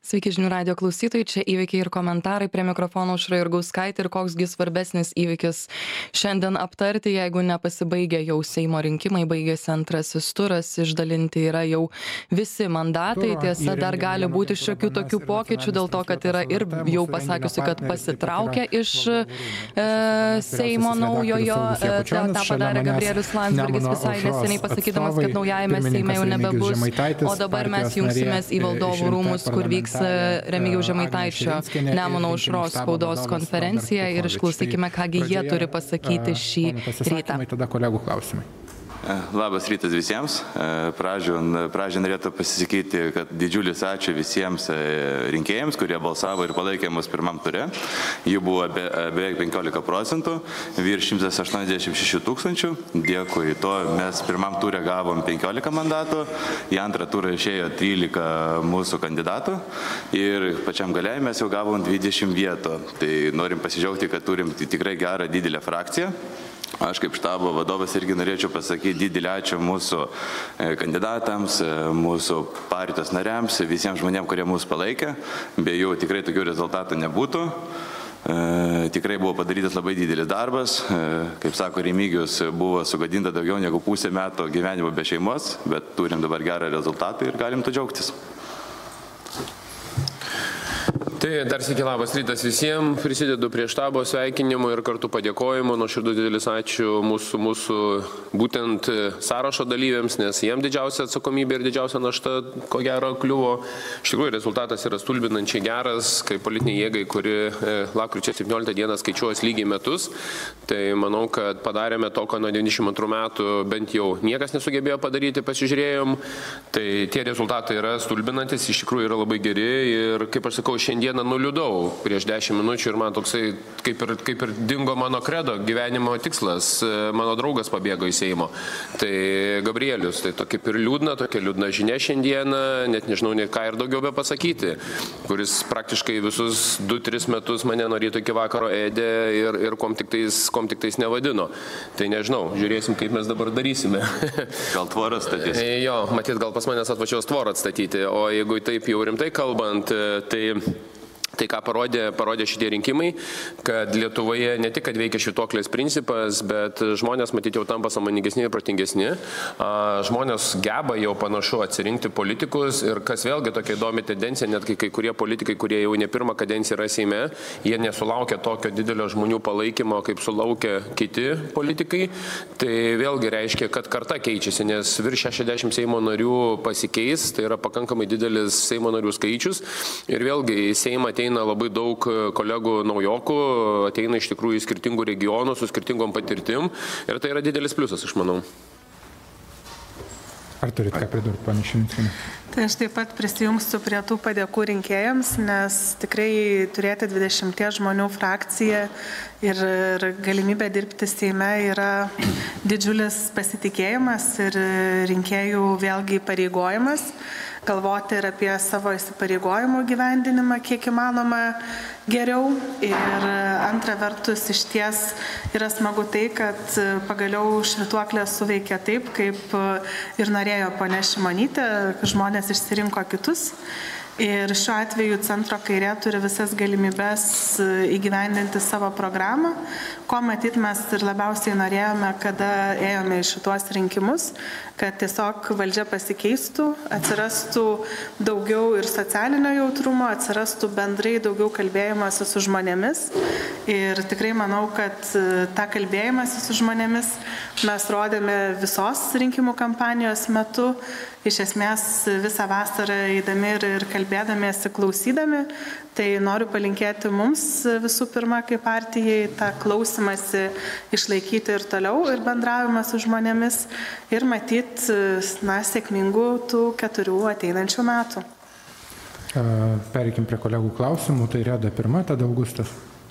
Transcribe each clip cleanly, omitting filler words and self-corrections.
Sveiki žinių radio klausytojai, čia įvykiai ir komentarai, prie mikrofono Aušra Jurgauskaitė ir koksgi svarbesnis įvykis šiandien aptarti, jeigu nepasibaigė jau Seimo rinkimai, baigėsi antrasis turas, išdalinti yra jau visi mandatai, tiesa, dar gali būti šiokių tokių pokyčių dėl to, kad yra ir jau pasakiusi, kad pasitraukia iš Seimo naujojo, tą padarė Gabrielius Landsbergis visai neseniai pasakydamas, kad naujajame Seime jau nebebus, o dabar mes jungsimės į valdovų rūmus, kur vyks Remigijaus Žemaitaičio Nemuno aušros spaudos konferencija ir išklausykime, kągi jie turi pasakyti šį rytą. Tada kolegų klausimai. Labas rytas visiems. Pradžią norėtų pasisakyti, kad didžiulis ačiū visiems rinkėjams, kurie balsavo ir palaikė mus pirmam ture. Jų buvo beveik 15%, virš 186 tūkstančių. Dėkui to, mes pirmam ture gavom 15 mandatų, į antrą turą išėjo 13 mūsų kandidatų ir pačiam galiai mes jau gavom 20 vietų. Tai norim pasidžiaugti, kad turim tikrai gerą didelę frakciją. Aš kaip štabo vadovas irgi norėčiau pasakyti didelį ačiū mūsų kandidatams, mūsų partijos nariams, visiems žmonėms, kurie mūsų palaikė. Be jų tikrai tokių rezultatų nebūtų. Tikrai buvo padarytas labai didelis darbas. Kaip sako Remigijus, buvo sugadinta daugiau negu pusę metų gyvenimo be šeimos, bet turim dabar gerą rezultatą ir galim to džiaugtis. Tai dar sykį labas rytas visiems, prisidedu prie štabo sveikinimų ir kartu padėkojimų, nuoširdus didelis ačiū mūsų būtent sąrašo dalyviams, nes jiem didžiausia atsakomybė ir didžiausia našta, ko gero, kliuvo. Iš tikrųjų, rezultatas yra stulbinančiai geras, kaip politiniai jėgai, kuri lapkričio 17 dieną skaičiuos lygiai metus. Tai manau, kad padarėme to, ko nuo 92 metų bent jau niekas nesugebėjo padaryti, pasižiūrėjom. Tai tie rezultatai yra stulbinantis, iš tikrųjų yra labai geri ir, kaip aš sakau, šiandieną nuliūdau prieš 10 minučių ir man toksai kaip ir dingo mano kredo gyvenimo tikslas, mano draugas pabėgo į Seimo. Tai Gabrielius, tai tokia ir tokia liūdna žinia šiandieną, net nežinau, ką ir daugiau be pasakyti, kuris praktiškai visus 2-3 metus mane nuo ryto iki vakaro ėdė ir kom tik tais nevadino. Tai nežinau, žiūrėsim, kaip mes dabar darysime. Gal tvorą statys? Jo, matyt, gal pas manęs atvažiuos tvorą atstatyti, o jeigu taip jau rimtai kalbant, tai ką parodė šitie rinkimai, kad Lietuvoje ne tik, kad veikia švytuoklės principas, bet žmonės matyti jau tampa sąmoningesni ir protingesni. Žmonės geba jau panašu atsirinkti politikus ir kas vėlgi tokia įdomi tendencija, net kai kurie politikai, kurie jau ne pirmą kadenciją yra Seime, jie nesulaukia tokio didelio žmonių palaikymo, kaip sulaukia kiti politikai. Tai vėlgi reiškia, kad karta keičiasi, nes virš 60 Seimo narių pasikeis, tai yra pakankamai didelis Seimo narių skaičius. Ir vėlgi į Seimą ateina labai daug kolegų naujokų, ateina iš tikrųjų į skirtingų regionų, su skirtingom patirtim ir tai yra didelis pliusas, aš manau. Ar turit ką pridurti, ponia Širinskienė? Tai aš taip pat prisijungsiu prie tų padėkų rinkėjams, nes tikrai turėti 20 žmonių frakciją ir galimybę dirbti Seime yra didžiulis pasitikėjimas ir rinkėjų vėlgi įpareigojimas. Galvoti ir apie savo įsipareigojimų gyvendinimą, kiek įmanoma geriau. Ir antra vertus, iš ties yra smagu tai, kad pagaliau švytuoklė suveikia taip, kaip ir norėjo ponia Šimonytė, žmonės išsirinko kitus. Ir šiuo atveju centro kairė turi visas galimybės įgyvendinti savo programą, ko matyt mes ir labiausiai norėjome, kada ėjome į šituos rinkimus, kad tiesiog valdžia pasikeistų, atsirastų daugiau ir socialinio jautrumo, atsirastų bendrai daugiau kalbėjimasi su žmonėmis. Ir tikrai manau, kad tą kalbėjimąsi su žmonėmis mes rodėme visos rinkimų kampanijos metu, iš esmės visą vasarą eidami ir kalbėdamiesi, klausydami. Tai noriu palinkėti mums visų pirma kaip partijai tą klausimąsi išlaikyti ir toliau ir bendravimą su žmonėmis ir matyti sėkmingų tų 4 ateinančių metų. Pereikim prie kolegų klausimų. Tai Reda pirma, tada Augustas.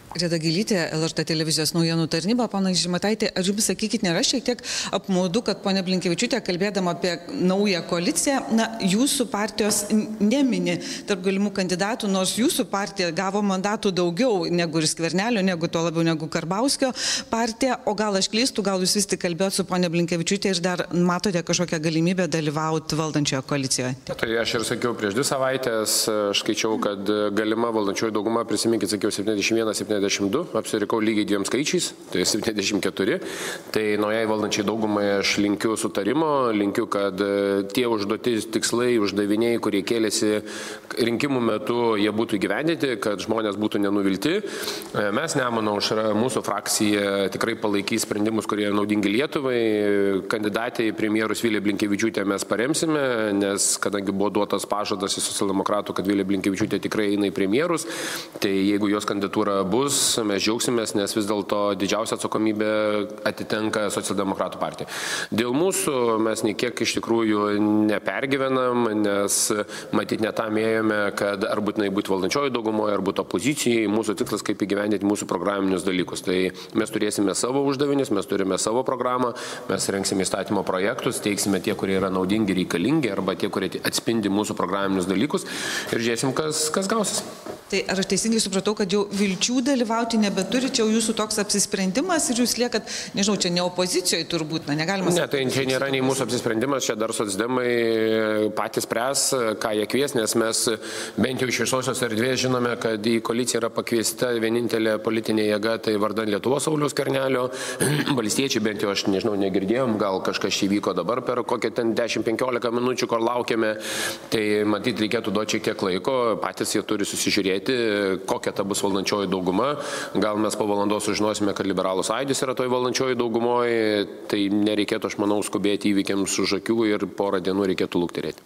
Reda Gilytė, LRT televizijos naujienų tarnyba. Pana Žemaitaitė, ar jums sakykit, nėra šiek tiek apmaudu, kad ponia Blinkevičiūtė, kalbėdama apie naują koaliciją, jūsų partijos nemini tarp galimų kandidatų, nors jūsų partija gavo mandatų daugiau negu ir Skvernelio, negu to labiau negu Karbauskio partija, o gal aš klystu, gal jūs vis tik kalbėjot su ponia Blinkevičiūtė ir dar matote kažkokią galimybę dalyvauti valdančioje koalicijoje? Tai aš ir sakiau prieš 2 savaitės, aš skaičiau, kad galima valdančioji dauguma, prisiminkit, sakiau 71-72, apsirikau lygiai 2 skaičiais, tai 74. Tai naujai valdančiai daugumai aš linkiu sutarimo, linkiu, kad tie užduoti tikslai, uždaviniai, kurie kėlėsi rinkimų metu, jie būtų įgyvendinti, kad žmonės būtų nenuvilti. Mes Nemuno aušra, mūsų frakcija tikrai palaikys sprendimus, kurie naudingi Lietuvai. Kandidatė į premjerus Vilija Blinkevičiūtė mes paremsime, nes kadangi buvo duotas pažadas į socialdemokratų, kad Vilija Blinkevičiūtė tikrai eina į premjerus, tai jeigu jos kandidatūra bus, mes džiaugsimės, nes vis dėlto didžiausia atsakomybė atitenka socialdemokratų partijai. Dėl mūsų mes nei kiek iš tikrųjų nepergyvenam, nes matyt ne tam ėjome, kad ar būtinai būti valdančioji daugumoje, ar būti opozicijai. Mūsų tikslas kaip įgyvendinti mūsų programinius dalykus. Tai mes turėsime savo uždavinius, mes turime savo programą, mes rengsime įstatymo projektus, teiksime tie, kurie yra naudingi, reikalingi, arba tie, kurie atspindi mūsų programinius dalykus ir žiūrėsim, kas gausis. Tai ar aš teisingai supratau, kad jau vilčių dalyvauti nebeturi, čia jau jūsų toks apsisprendimas ir jūs liekat, nežinau, čia ne opozicijoje turbūt, negalima sakyti. Ne, tai čia nėra nei mūsų apsisprendimas, čia dar socdemai patys spręs, ką jie kvies, nes mes bent jau iš viešosios erdvės žinome, kad į koaliciją yra pakviesta vienintelė politinė jėga, tai vardan Lietuvos Sauliaus Skvernelio. Valstiečiai bent jau aš nežinau, negirdėjom, gal kažkas čia įvyko dabar per kokią ten 10-15 minučių, kur laukiame, tai matyt reikėtų duoti šiek tiek laiko, patys jie turi susižiūrėti, kokia ta bus valdančioji dauguma. Gal mes po valandos sužinosime, kad Liberalų sąjūdis yra toj valdančioji daugumoje, tai nereikėtų, aš manau, skubėti įvykiams už akių ir porą dienų reikėtų lukterėti.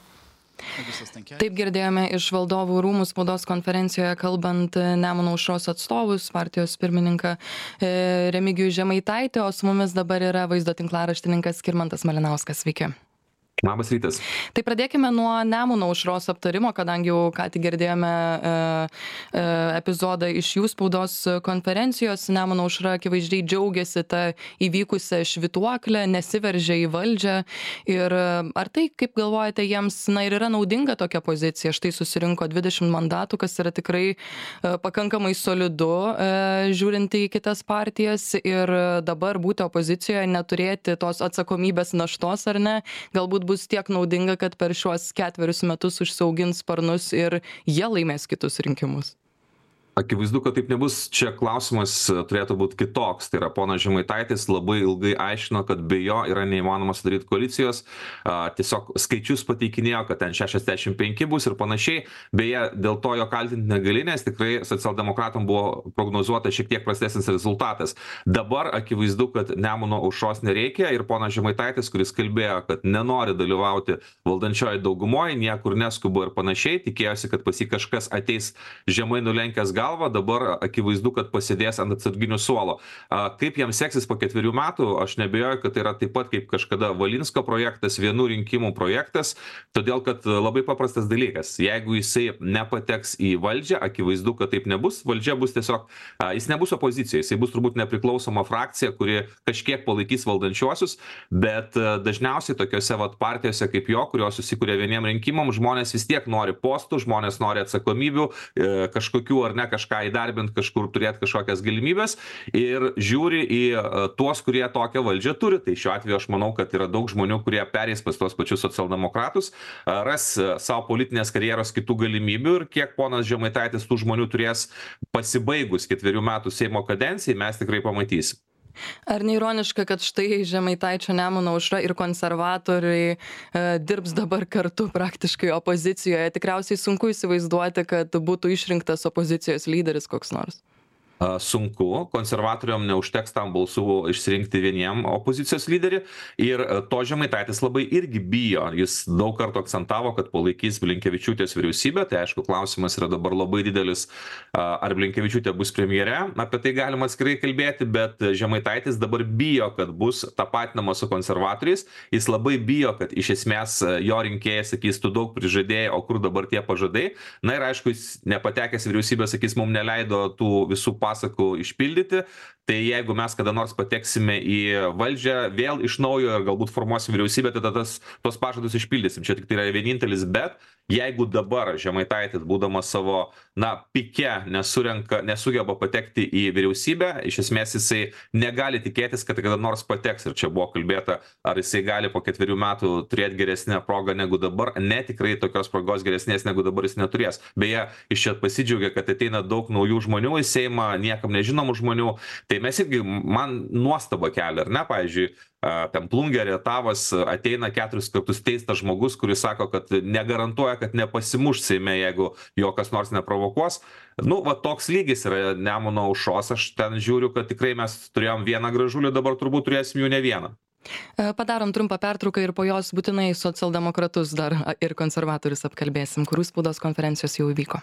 Taip girdėjome iš valdovų rūmų spaudos konferencijoje kalbant Nemuno aušros atstovus, partijos pirmininką Remigijų Žemaitaitį, o su mumis dabar yra vaizdo tinklaraštininkas Skirmantas Malinauskas. Sveiki. Labas rytas. Tai pradėkime nuo Nemuno aušros aptarimo, kadangi jau ką tik girdėjome epizodą iš jų spaudos konferencijos. Nemuno aušra akivaizdžiai džiaugiasi tą įvykusią švytuoklę, nesiveržė į valdžią. Ir ar tai, kaip galvojate, jiems ir yra naudinga tokia pozicija? Štai susirinko 20 mandatų, kas yra tikrai pakankamai solidu, žiūrint į kitas partijas. Ir dabar būti opozicijoje, neturėti tos atsakomybės naštos, ar ne? Galbūt bus tiek naudinga, kad per šiuos 4 metus užsiaugins sparnus ir jie laimės kitus rinkimus. Akivaizdu, kad taip nebus. Čia klausimas turėtų būti kitoks. Tai yra, ponas Žemaitaitis labai ilgai aiškino, kad be jo yra neįmanoma sudaryti koalicijos. Tiesiog skaičius pateikinėjo, kad ten 65 bus ir panašiai. Beje, dėl to jo kaltinti negali, nes tikrai socialdemokratam buvo prognozuota šiek tiek prastesnis rezultatas. Dabar akivaizdu, kad Nemuno aušros nereikia ir ponas Žemaitaitis, kuris kalbėjo, kad nenori dalyvauti valdančioje daugumoje, niekur neskuba ir panašiai, tikėjosi, kad pas jį kažkas ateis žemai nulenkęs galvą, dabar akivaizdu, kad pasėdės ant atsarginių suolo. Kaip jam seksis po 4 metų, aš nebejoju, kad tai yra taip pat kaip kažkada Valinsko projektas, vienų rinkimų projektas, todėl kad labai paprastas dalykas. Jeigu jisai nepateks į valdžią, akivaizdu, kad taip nebus. Valdžia bus tiesiog, jis nebus opozicijoje, jisai bus turbūt nepriklausoma frakcija, kuri kažkiek palaikys valdančiuosius, bet dažniausiai tokiuose partijose kaip jo, kurios susikūrė vieniem rinkimam, žmonės vis tiek nori postų, žmonės nori atsakomybių, kažkokių ar ne kažką įdarbinti, kažkur turėti kažkokias galimybės ir žiūri į tuos, kurie tokią valdžią turi. Tai šiuo atveju aš manau, kad yra daug žmonių, kurie perės pas tuos pačius socialdemokratus, ras savo politinės karjeros kitų galimybių ir kiek ponas Žemaitaitis tų žmonių turės pasibaigus 4 metų Seimo kadencijai, mes tikrai pamatysim. Ar neironiška, kad štai Žemaitaičio Nemuno aušra ir konservatoriai dirbs dabar kartu praktiškai opozicijoje? Tikriausiai sunku įsivaizduoti, kad būtų išrinktas opozicijos lyderis koks nors. Sunku, konservatoriam neužteks tam balsų išsirinkti vieniem opozicijos lyderį ir to Žemaitaitis labai irgi bijo. Jis daug kartų akcentavo, kad palaikys Blinkevičiūtės vyriausybę, tai aišku, klausimas yra dabar labai didelis, ar Blinkevičiūtė bus premjere, apie tai galima atskirai kalbėti, bet Žemaitaitis dabar bijo, kad bus tapatinama su konservatoriais, jis labai bijo, kad iš esmės jo rinkėjai sakys, tu daug prižadėjai, o kur dabar tie pažadai. Na ir aišku, jis nepatekęs vyriausybę sakys, mums neleido tų visų pasakų išpildyti. Tai jeigu mes kada nors pateksime į valdžią vėl iš naujo ir galbūt formuosim vyriausybę, tada tos pažadus išpildysim. Čia tik tai yra vienintelis, bet jeigu dabar Žemaitaitis, būdamas savo, pike, nesugeba patekti į vyriausybę, iš esmės jisai negali tikėtis, kad kada nors pateks. Ir čia buvo kalbėta, ar jisai gali po 4 metų turėti geresnę progą negu dabar. Ne, tikrai tokios progos geresnės negu dabar jis neturės. Beje, iš čia pasidžiaugia, kad ateina daug naujų žmonių į Seimą, niekam nežinomų žmonių. Tai mes irgi, man nuostaba kelia, ar ne, pavyzdžiui, ten Plungė, Rietavas ateina 4 kartus teistas žmogus, kuris sako, kad negarantuoja, kad nepasimuš Seime, jeigu jo kas nors neprovokuos. Toks lygis yra Nemuno aušros, aš ten žiūriu, kad tikrai mes turėjom vieną Gražulį, dabar turbūt turėsim jų ne vieną. Padarom trumpą pertrauką ir po jos būtinai socialdemokratus dar ir konservatorius apkalbėsim, kurių spaudos konferencijos jau įvyko.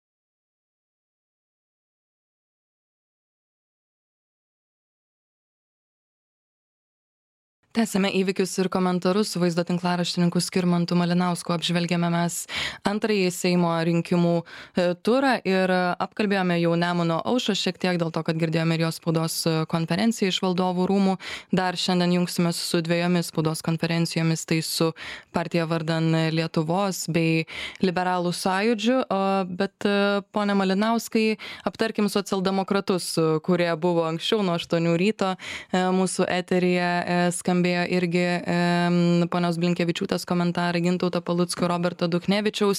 Tęsime įvykius ir komentarus su vaizdo tinklaraštininku Skirmantu Malinausku. Apžvelgėme mes antrąjį Seimo rinkimų turą ir apkalbėjome jau Nemuno aušrą šiek tiek dėl to, kad girdėjome ir jos spaudos konferenciją iš Valdovų rūmų. Dar šiandien jungsimės su 2 spaudos konferencijomis, tai su partija Vardan Lietuvos bei Liberalų sąjūdžiu. Bet, pone Malinauskai, aptarkim socialdemokratus, kurie buvo anksčiau nuo 8 ryto mūsų eteryje skambėjo irgi ponios Blinkevičiūtės komentarai, Gintauto Palucko, Roberto Duchnevičiaus.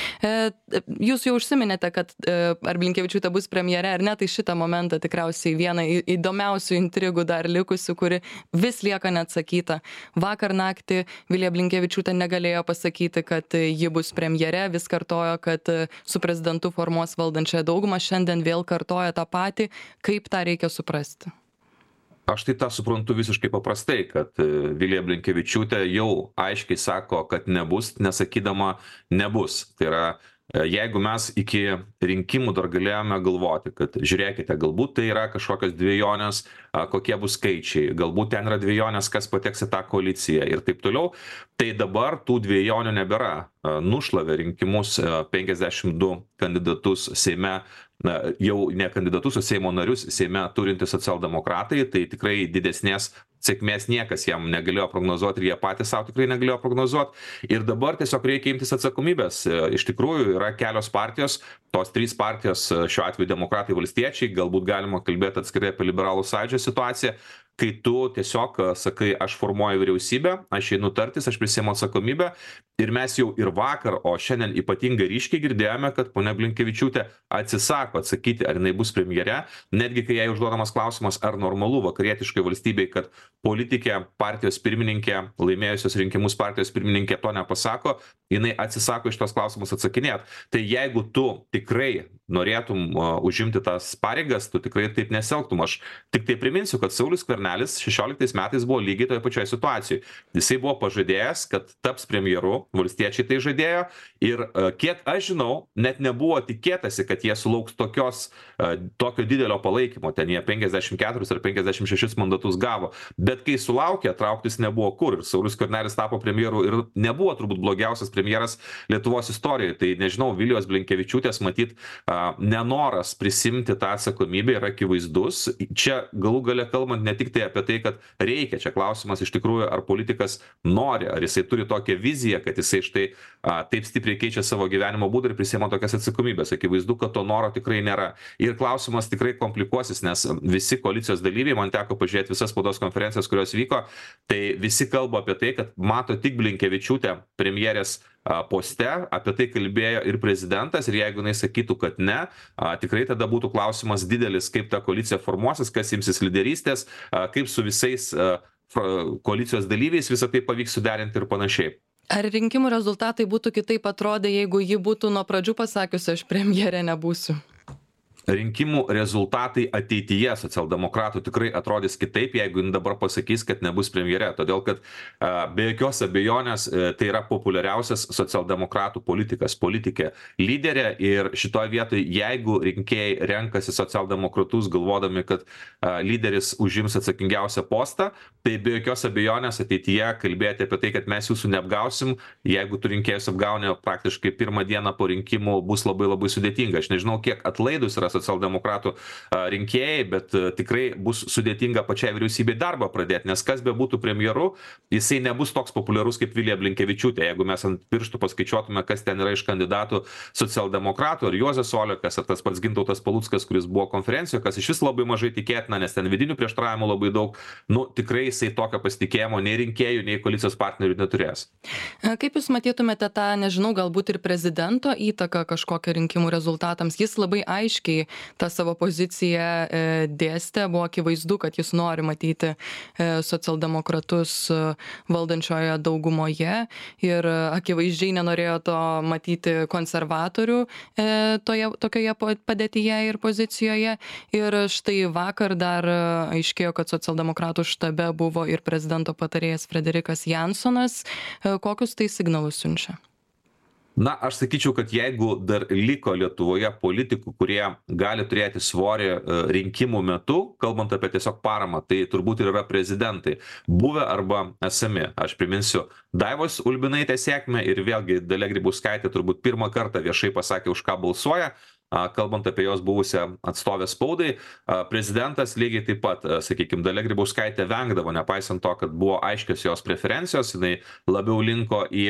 Jūs jau užsiminėte, kad ar Blinkevičiūtė bus premjere ar ne, tai šitą momentą tikriausiai viena įdomiausių intrigų dar likusių, kuri vis lieka neatsakyta. Vakar naktį Vilija Blinkevičiūtė negalėjo pasakyti, kad ji bus premjere, vis kartojo, kad su prezidentu formuos valdančiąją daugumą, šiandien vėl kartoja tą patį. Kaip tą reikia suprasti? Aš tai tą suprantu visiškai paprastai, kad Vilija Blinkevičiūtė jau aiškiai sako, kad nebus, nesakydama nebus. Tai yra, jeigu mes iki rinkimų dar galėjome galvoti, kad žiūrėkite, galbūt tai yra kažkokios dvejonės, kokie bus skaičiai, galbūt ten yra dvejonės, kas pateks į tą koaliciją ir taip toliau, tai dabar tų dvejonių nebėra. Nušlavė rinkimus 52 kandidatus Seime, jau ne kandidatus, o Seimo narius Seime turinti socialdemokratai, tai tikrai didesnės sėkmės niekas jam negalėjo prognozuoti ir jie patys savo tikrai negalėjo prognozuoti. Ir dabar tiesiog reikia imtis atsakomybės. Iš tikrųjų yra kelios partijos, tos 3 partijos, šiuo atveju demokratai, valstiečiai, galbūt galima kalbėti atskirai apie Liberalų sąjūdžio situaciją, kai tu tiesiog sakai, aš formuoju vyriausybę, aš einu tartis, aš prisiimu atsakomybę. Ir mes jau ir vakar, o šiandien ypatingai ryškiai girdėjome, kad ponia Blinkevičiūtė atsisako atsakyti, ar jinai bus premjere, netgi kai jai užduodamas klausimas, ar normalu vakarietiškai valstybei, kad politikė, partijos pirmininkė, laimėjusios rinkimus partijos pirmininkė to nepasako, jinai atsisako iš tos klausimus atsakinėti. Tai jeigu tu tikrai norėtum užimti tas pareigas, tu tikrai taip nesielgtum. Aš tik tai priminsiu, kad Saulius Skvernelis 16 metais buvo lygiai toje pačioje situacijoje. Jisai buvo pažadėjęs, kad taps premjeru, valstiečiai tai žadėjo ir kiek aš žinau, net nebuvo tikėtasi, kad jie sulauks tokio didelio palaikymo, ten jie 54 ar 56 mandatus gavo, bet kai sulaukė, trauktis nebuvo kur ir Saulius Skvernelis tapo premjeru ir nebuvo turbūt blogiausias premjeras Lietuvos istorijoje. Tai nežinau, Vilijos Blinkevičiūtės matyt nenoras prisimti tą atsakomybę yra akivaizdus. Čia galų gale kalbant ne tik tai apie tai, kad reikia, čia klausimas iš tikrųjų, ar politikas nori, ar jisai turi tokią viziją, kad jisai štai taip stipriai keičia savo gyvenimo būdą ir prisima tokias atsakomybės. Akivaizdu, kad to noro tikrai nėra. Ir klausimas tikrai komplikuosis, nes visi koalicijos dalyviai, man teko pažiūrėti visas spaudos konferencijas, kurios vyko, tai visi kalba apie tai, kad mato tik Blinkevičiūtę premjerės poste, apie tai kalbėjo ir prezidentas, ir jeigu jinai sakytų, kad ne, tikrai tada būtų klausimas didelis, kaip ta koalicija formuosis, kas imsis lyderystės, kaip su visais koalicijos dalyviais visą tai pavyks suderinti ir panašiai. Ar rinkimų rezultatai būtų kitaip atrodę, jeigu ji būtų nuo pradžių pasakiusi, aš premjerė nebūsiu? Rinkimų rezultatai ateityje socialdemokratų tikrai atrodys kitaip, jeigu jin dabar pasakys, kad nebus premjere. Todėl, kad be jokios abejonės tai yra populiariausias socialdemokratų politikė lyderė ir šitoje vietoje, jeigu rinkėjai renkasi socialdemokratus galvodami, kad lyderis užims atsakingiausią postą, tai be jokios abejonės ateityje kalbėti apie tai, kad mes jūsų neapgausim, jeigu tu rinkėjus apgauni praktiškai pirmą dieną po rinkimų, bus labai labai sudėtinga. Aš nežinau, kiek atlaidus yra socialdemokratų rinkėjai, bet tikrai bus sudėtinga pačiai vyriausybei darbą pradėti, nes kas be būtų premjeru, jisai nebus toks populiarus kaip Vilija Blinkevičiūtė. Jeigu mes ant pirštų paskaičiuotume, kas ten yra iš kandidatų socialdemokratų, ar Juozas Olekas, ar tas pats Gintautas Paluckas, kuris buvo konferencijoje, kas iš vis labai mažai tikėtina, nes ten vidinių prieštaravimų labai daug, tikrai jisai tokio pasitikėjimo nei rinkėjų, nei koalicijos partnerių neturės. Kaip Jūs matytumėte tą, nežinau, galbūt ir prezidento įtaką kažkokią rinkimų rezultatams? Jis labai aiškiai tą savo poziciją dėstė, buvo akivaizdu, kad jis nori matyti socialdemokratus valdančioje daugumoje ir akivaizdžiai nenorėjo to matyti konservatorių tokioje padėtyje ir pozicijoje. Ir štai vakar dar aiškėjo, kad socialdemokratų štabe buvo ir prezidento patarėjas Frederikas Jansonas. Kokius tai signalus siunčia? Na, aš sakyčiau, kad jeigu dar liko Lietuvoje politikų, kurie gali turėti svorį rinkimų metu, kalbant apie tiesiog paramą, tai turbūt ir yra prezidentai, buvę arba esami. Aš priminsiu Daivos Ulbinaitės sėkmę ir vėlgi Dalia Grybauskaitė turbūt pirmą kartą viešai pasakė, už ką balsuoja. Kalbant apie jos buvusią atstovę spaudai, prezidentas lygiai taip pat, sakykime, Dalia Grybauskaitė vengdavo, nepaisant to, kad buvo aiškios jos preferencijos, jinai labiau linko į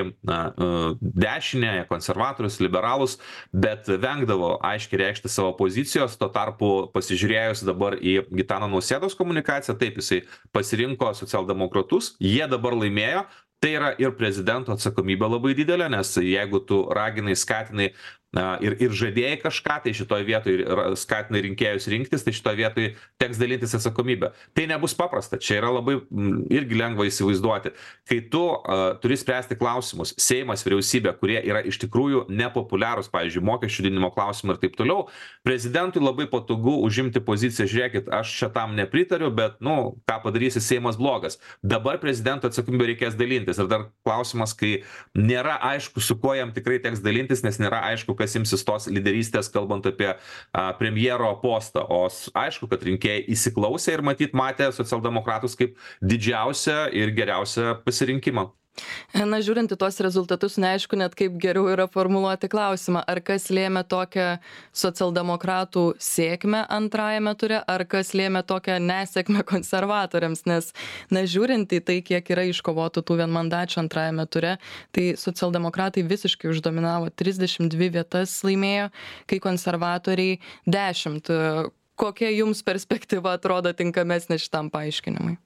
dešinę, konservatorius, liberalus, bet vengdavo aiškiai reikšti savo pozicijos, tuo tarpu pasižiūrėjus dabar į Gitano Nausėdos komunikaciją, taip jisai pasirinko socialdemokratus, jie dabar laimėjo. Tai yra ir prezidento atsakomybė labai didelė, nes jeigu tu raginai, skatinai ir žadėjai kažką, tai šitoje vietoje skatinai rinkėjus rinktis, tai šitoje vietoje teks dalintis atsakomybę. Tai nebus paprasta, čia yra labai irgi lengva įsivaizduoti. Kai tu turi spręsti klausimus, Seimas, vyriausybė, kurie yra iš tikrųjų nepopuliarūs, pavyzdžiui, mokesčių didinimo klausimai ir taip toliau, prezidentui labai patogu užimti poziciją, žiūrėkit, aš čia tam nepritariu, bet, ką padarysi, Seimas blogas. Dabar prezidento atsakomybę reikės dalintis. Ir dar klausimas, kai nėra aišku, su kuo jam tikrai teks dalintis, nes nėra aišku, kas imsis tos lyderystės, kalbant apie premjero postą. O aišku, kad rinkėjai įsiklausė ir matė socialdemokratus kaip didžiausią ir geriausią pasirinkimą. Na, žiūrint į tuos rezultatus, neaišku net kaip geriau yra formuluoti klausimą, ar kas lėmė tokią socialdemokratų sėkmę antrajame ture, ar kas lėmė tokią nesėkmę konservatoriams, nes, žiūrint į tai, kiek yra iškovotų tų vienmandačių antrajame ture, tai socialdemokratai visiškai uždominavo, 32 vietas laimėjo, kai konservatoriai 10. Kokia jums perspektyva atrodo tinkamesnė šitam paaiškinimui?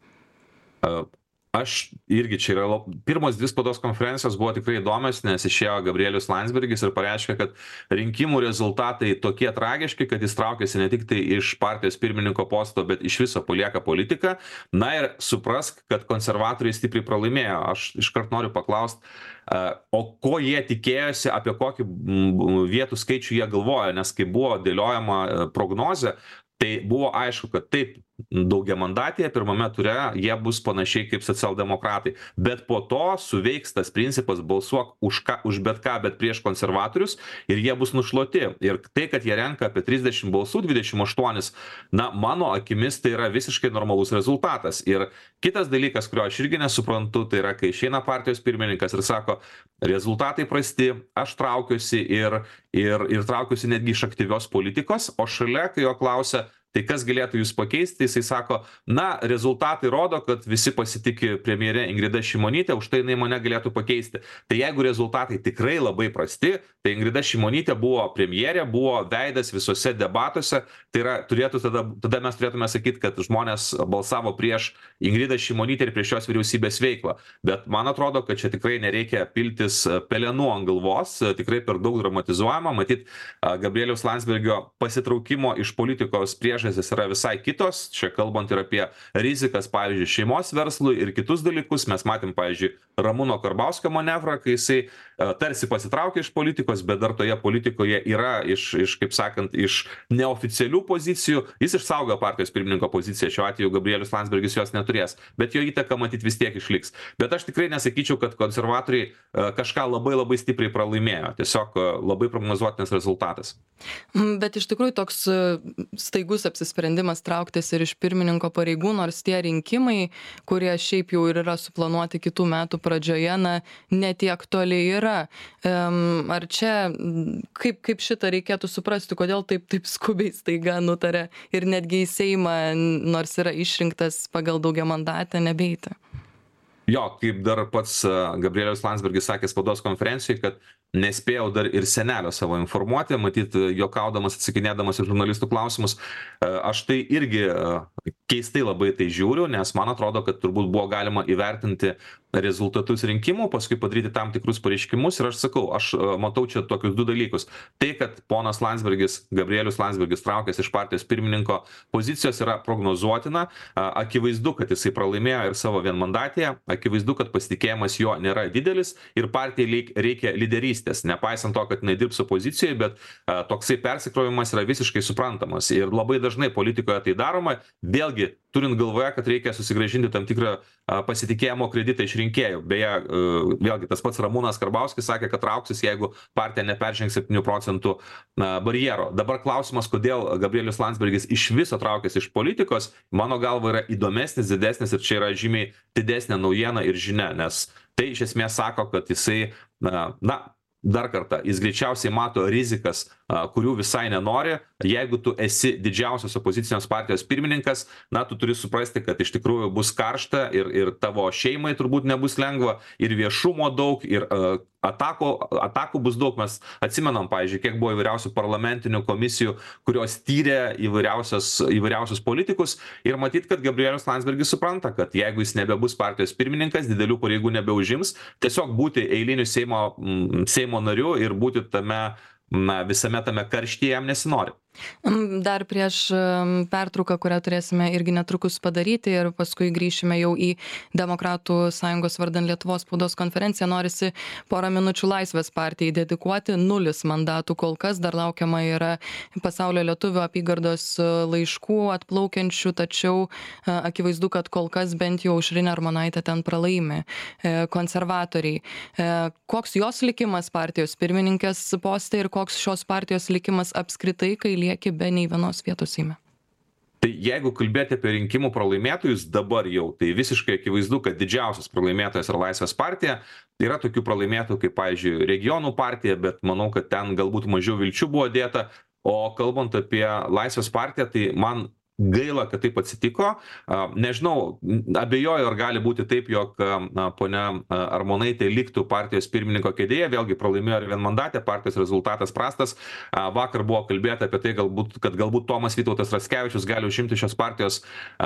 Aš irgi čia yra, pirmos dvi spaudos konferencijos buvo tikrai įdomios, nes išėjo Gabrielius Landsbergis ir pareiškė, kad rinkimų rezultatai tokie tragiški, kad jis traukėsi ne tik tai iš partijos pirmininko posto, bet iš viso palieka politiką. Na ir suprask, kad konservatoriai stipriai pralaimėjo. Aš iškart noriu paklausti, o ko jie tikėjosi, apie kokį vietų skaičių jie galvoja, nes kai buvo dėliojama prognozė, tai buvo aišku, kad taip, daugiamandatėje pirmame ture jie bus panašiai kaip socialdemokratai. Bet po to suveiks tas principas balsuok už bet ką, bet prieš konservatorius ir jie bus nušluoti. Ir tai, kad jie renka apie 30 balsų, 28, mano akimis tai yra visiškai normalus rezultatas. Ir kitas dalykas, kurio aš irgi nesuprantu, tai yra, kai išeina partijos pirmininkas ir sako, rezultatai prasti, aš traukiuosi ir traukiuosi netgi iš aktyvios politikos, o šalia, kai jo klausia, tai kas galėtų jūs pakeisti, jisai sako, rezultatai rodo, kad visi pasitikė premjerė Ingrida Šimonytė, už tai jinai mane galėtų pakeisti. Tai jeigu rezultatai tikrai labai prasti, tai Ingrida Šimonytė buvo premjerė, buvo veidas visuose debatuose, tai yra, tada mes turėtume sakyti, kad žmonės balsavo prieš Ingridą Šimonytę ir prieš jos vyriausybės veiklą. Bet man atrodo, kad čia tikrai nereikia piltis pelenų ant galvos, tikrai per daug dramatizuojama. Matyt, Gabrieliaus Landsbergio pasitraukimo iš politikos priežastys yra visai kitos. Čia kalbant ir apie rizikas, pavyzdžiui, šeimos verslui ir kitus dalykus. Mes matėm, pavyzdžiui, Ramūno Karbauskio manevrą, kai jisai tarsi pasitraukė iš politikos, bet dar toje politikoje yra kaip sakant, iš neoficialių pozicijų. Jis išsaugo partijos pirmininko poziciją, šiuo atveju Gabrielius Landsbergis jos neturės, bet jo įtaka matyt vis tiek išliks. Bet aš tikrai nesakyčiau, kad konservatoriai kažką labai stipriai pralaimėjo. Tiesiog labai prognozuotinas rezultatas. Bet iš tikrųjų toks staigus apsisprendimas trauktis ir iš pirmininko pareigų, nors tie rinkimai, kurie šiaip jau ir yra suplanuoti kitų metų pradžioje, na, netiek toli yra. Ar čia, kaip šitą reikėtų suprasti, kodėl taip skubiai staiga nutarė ir netgi į Seimą, nors yra išrinktas pagal daugiamandatę, nebeiti? Jo, kaip dar pats Gabrielius Landsbergis sakė spaudos konferencijoje, kad nespėjau dar ir senelio savo informuoti, matyt, juokaudamas, atsakinėdamas į žurnalistų klausimus. Aš tai irgi keistai labai tai žiūriu, nes man atrodo, kad turbūt buvo galima įvertinti rezultatus rinkimų, paskui padaryti tam tikrus pareiškimus ir aš sakau, aš matau čia tokius du dalykus. Tai, kad ponas Landsbergis, Gabrielius Landsbergis traukėsi iš partijos pirmininko pozicijos yra prognozuotina, akivaizdu, kad jisai pralaimėjo ir savo vienmandatėje, akivaizdu, kad pasitikėjimas jo nėra didelis ir partijai reikia lyderystės, nepaisant to, kad nedirbs opozicijoje, bet toksai persikrovimas yra visiškai suprantamas ir labai dažnai politikoje tai daroma, vėlgi turint galvoje, kad reikia susigrąžinti tam tikrą pasitikėjimo kreditą iš rinkėjų. Beje, vėlgi tas pats Ramūnas Karbauskis sakė, kad trauksis, jeigu partija neperžengs 7% barjero. Dabar klausimas, kodėl Gabrielius Landsbergis iš viso traukėsi iš politikos, mano galva yra įdomesnis, didesnis ir čia yra žymiai didesnė naujiena ir žinia, nes tai iš esmės sako, kad jisai, dar kartą, jis greičiausiai mato rizikas, kurių visai nenori. Jeigu tu esi didžiausios opozicinės partijos pirmininkas, tu turi suprasti, kad iš tikrųjų bus karšta ir tavo šeimai turbūt nebus lengva, ir viešumo daug, ir atakų bus daug. Mes atsimenam, pavyzdžiui, kiek buvo įvairiausių parlamentinių komisijų, kurios tyrė įvairiausius politikus ir matyt, kad Gabrielius Landsbergis supranta, kad jeigu jis nebebus partijos pirmininkas, didelių pareigų nebeužims, tiesiog būti eiliniu Seimo nariu ir būti visame tame karštyje jam nesinori. Dar prieš pertrauką, kurią turėsime irgi netrukus padaryti ir paskui grįšime jau į Demokratų sąjungos vardan Lietuvos spaudos konferenciją, norisi porą minučių Laisvės partijai dedikuoti, 0 mandatų kol kas, dar laukiama yra Pasaulio lietuvių apygardos laiškų atplaukiančių, tačiau akivaizdu, kad kol kas bent jau Aušrinė Armonaitė ten pralaimi konservatoriai. Koks jos likimas partijos pirmininkės poste ir koks šios partijos likimas apskritai, kai lieki be nei vienos vietos Seime? Tai jeigu kalbėti apie rinkimų pralaimėtojus dabar jau, tai visiškai akivaizdu, kad didžiausias pralaimėtojas yra Laisvės partija. Yra tokių pralaimėtojų kaip, pavyzdžiui, Regionų partija, bet manau, kad ten galbūt mažiau vilčių buvo dėta. O kalbant apie Laisvės partiją, tai man gaila, kad taip atsitiko. Nežinau, abejoju, ar gali būti taip, jog ponia Armonaitė liktų partijos pirmininko kėdėje, vėlgi pralaimėjo ir vienmandatę, partijos rezultatas prastas. Vakar buvo kalbėta apie tai, kad galbūt Tomas Vytautas Raskevičius gali užimti šios partijos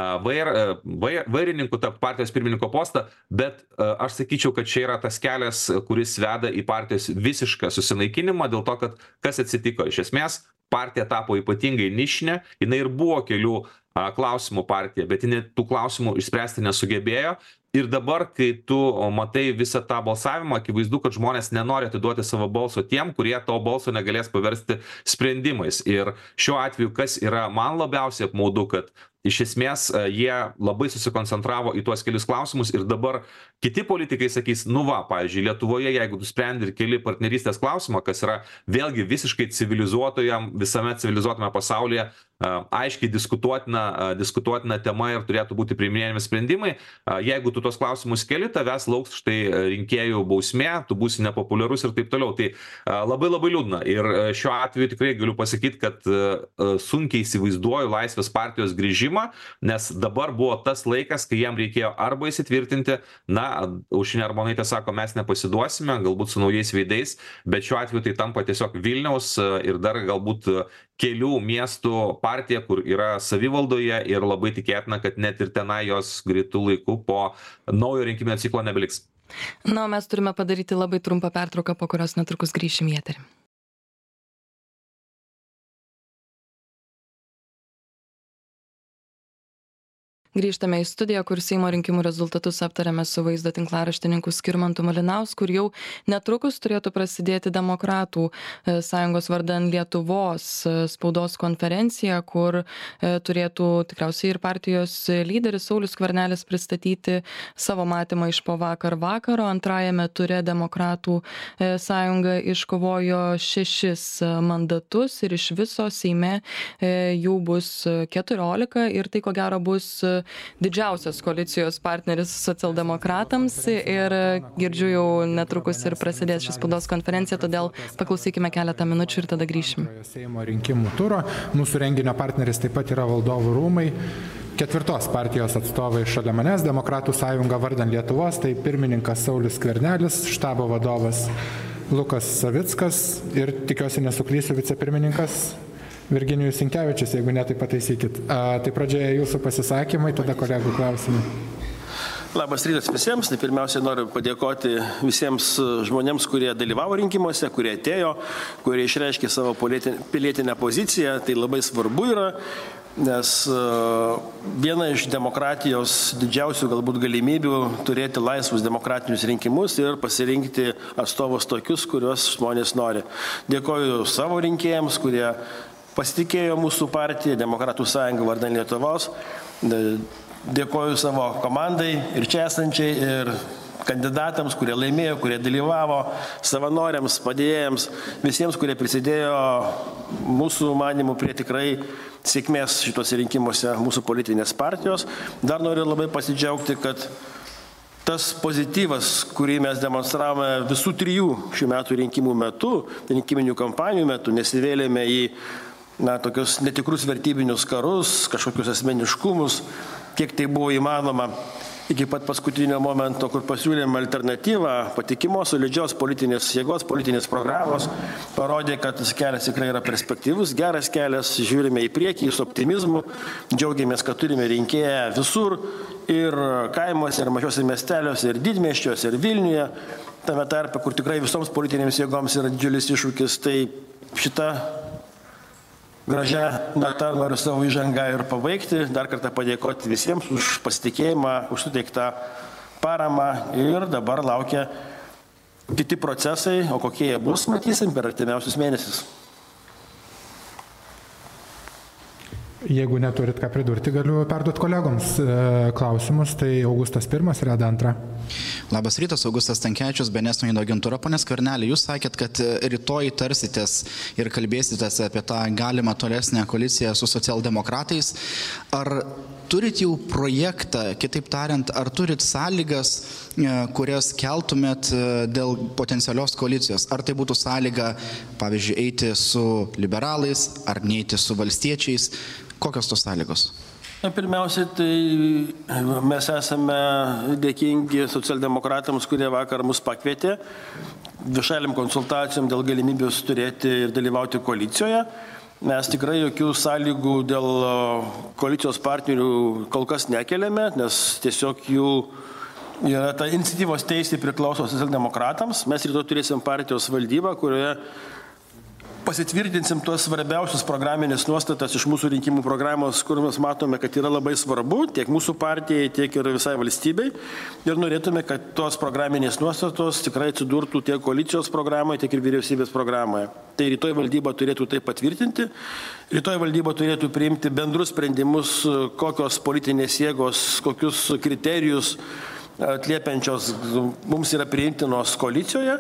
vairininkų, tą partijos pirmininko postą, bet aš sakyčiau, kad čia yra tas kelias, kuris veda į partijos visišką susinaikinimą, dėl to, kad kas atsitiko iš esmės, partija tapo ypatingai nišinė, jinai ir buvo kelių klausimų partija, bet jinai tų klausimų išspręsti nesugebėjo. Ir dabar, kai tu matai visą tą balsavimą, akivaizdu, kad žmonės nenori atiduoti savo balso tiem, kurie to balso negalės paversti sprendimais. Ir šiuo atveju, kas yra man labiausiai apmaudu, kad iš esmės jie labai susikoncentravo į tuos kelius klausimus ir dabar kiti politikai sakys, pavyzdžiui, Lietuvoje, jeigu tu sprendi ir keli partnerystės klausimą, kas yra vėlgi visiškai visame civilizuotame pasaulyje, aiškiai diskutuotina tema ir turėtų būti priiminėjami sprendimai. Jeigu tu tos klausimus keli, tavęs lauks štai rinkėjų bausmė, tu būsi nepopuliarus ir taip toliau. Tai labai labai liūdna. Ir šiuo atveju tikrai galiu pasakyti, kad sunkiai įsivaizduoju Laisvės partijos grįžimą, nes dabar buvo tas laikas, kai jam reikėjo arba įsitvirtinti, Aušrinė Armonaitė sako, mes nepasiduosime, galbūt su naujais veidais, bet šiuo atveju tai tampa tiesiog Vilniaus ir dar galbūt kelių miestų partija, kur yra savivaldoje ir labai tikėtina, kad net ir tenai jos greitų laikų po naujo rinkiminio ciklo nebeliks. Mes turime padaryti labai trumpą pertrauką, po kurios netrukus grįšim į eterį. Grįžtame į studiją, kur Seimo rinkimų rezultatus aptarėme su vaizdo tinklaraštininku Skirmantu Malinausku, kur jau netrukus turėtų prasidėti Demokratų sąjungos vardan Lietuvos spaudos konferencija, kur turėtų tikriausiai ir partijos lyderis Saulius Skvernelis pristatyti savo matymą iš po vakar vakaro. Antrajame ture Demokratų sąjunga iškovojo 6 mandatus ir iš viso Seime jų bus 14 ir tai ko gero bus didžiausias koalicijos partneris socialdemokratams ir girdžiu jau netrukus ir prasidės šis spaudos konferencija, todėl paklausykime keletą minučių ir tada grįšim. Seimo rinkimų turo. Mūsų renginio partneris taip pat yra Valdovų rūmai. 4 partijos atstovai šalia manęs, Demokratų sąjunga vardan Lietuvos, tai pirmininkas Saulius Skvernelis, štabo vadovas Lukas Savickas ir tikiuosi nesuklysiu vicepirmininkas Virginijus Sinkevičius, jeigu ne, tai pataisykit. Tai pradžioje jūsų pasisakymai, tada kolegų klausimai. Labas rytas visiems. Tai pirmiausia, noriu padėkoti visiems žmonėms, kurie dalyvavo rinkimuose, kurie atėjo, kurie išreiškė savo pilietinę poziciją. Tai labai svarbu yra, nes viena iš demokratijos didžiausių galbūt galimybių turėti laisvus demokratinius rinkimus ir pasirinkti atstovus tokius, kuriuos žmonės nori. Dėkoju savo rinkėjams, kurie pasitikėjo mūsų partiją, Demokratų sąjunga vardan Lietuvos. Dėkoju savo komandai ir čia esančiai, ir kandidatams, kurie laimėjo, kurie dalyvavo, savanoriams, padėjėjams, visiems, kurie prisidėjo mūsų manimų prie tikrai sėkmės šituose rinkimuose mūsų politinės partijos. Dar noriu labai pasidžiaugti, kad tas pozityvas, kurį mes demonstravome visų 3 šių metų rinkimų metu, rinkiminių kampanijų metu, nesivėlėme į tokius netikrus vertybinius karus, kažkokius asmeniškumus, kiek tai buvo įmanoma iki pat paskutinio momento, kur pasiūlėme alternatyvą patikimos, solidžios politinės jėgos, politinės programos, parodė, kad tas kelias tikrai yra perspektyvus, geras kelias, žiūrime į priekį su optimizmu, džiaugiamės, kad turime rinkėją visur, ir kaimuose, ir mažiuose miesteliuose, ir didmiesčiuose, ir Vilniuje, tame tarpe, kur tikrai visoms politinėms jėgoms yra didžiulis iššūkis. Tai šitą gražią natą noriu savo įžangą ir pabaigti. Dar kartą padėkoti visiems už pasitikėjimą, už suteiktą paramą ir dabar laukia kiti procesai, o kokie jie bus, matysim per artimiausius mėnesius. Jeigu neturit ką pridurti, galiu perduoti kolegoms klausimus. Tai Augustas I, Reda 2. Labas rytas, Augustas Stankevičius, BNS naujienų agentūra. Pone Skverneli, jūs sakėt, kad rytoj tarsitės ir kalbėsitės apie tą galimą tolesnę koaliciją su socialdemokratais. Ar turit jau projektą, kitaip tariant, ar turit sąlygas, kurias keltumėt dėl potencialios koalicijos? Ar tai būtų sąlyga, pavyzdžiui, eiti su liberalais, ar neiti su valstiečiais? Kokios tos sąlygos? Pirmiausia, tai mes esame dėkingi socialdemokratams, kurie vakar mus pakvietė dvišaliam konsultacijom dėl galimybės turėti ir dalyvauti koalicijoje. Mes tikrai jokių sąlygų dėl koalicijos partnerių kol kas nekeliame, nes tiesiog jų yra ta iniciatyvos teisė priklauso socialdemokratams. Mes rytoj turėsim partijos valdybą, kurioje pasitvirtinsim tuos svarbiausius programinės nuostatas iš mūsų rinkimų programos, kur mes matome, kad yra labai svarbu tiek mūsų partijai, tiek ir visai valstybei. Ir norėtume, kad tos programinės nuostatos tikrai atsidurtų tiek koalicijos programoje, tiek ir vyriausybės programoje. Tai rytoj valdyba turėtų tai patvirtinti. Rytoj valdyba turėtų priimti bendrus sprendimus, kokios politinės jėgos, kokius kriterijus atliepiančios mums yra priimtinos koalicijoje.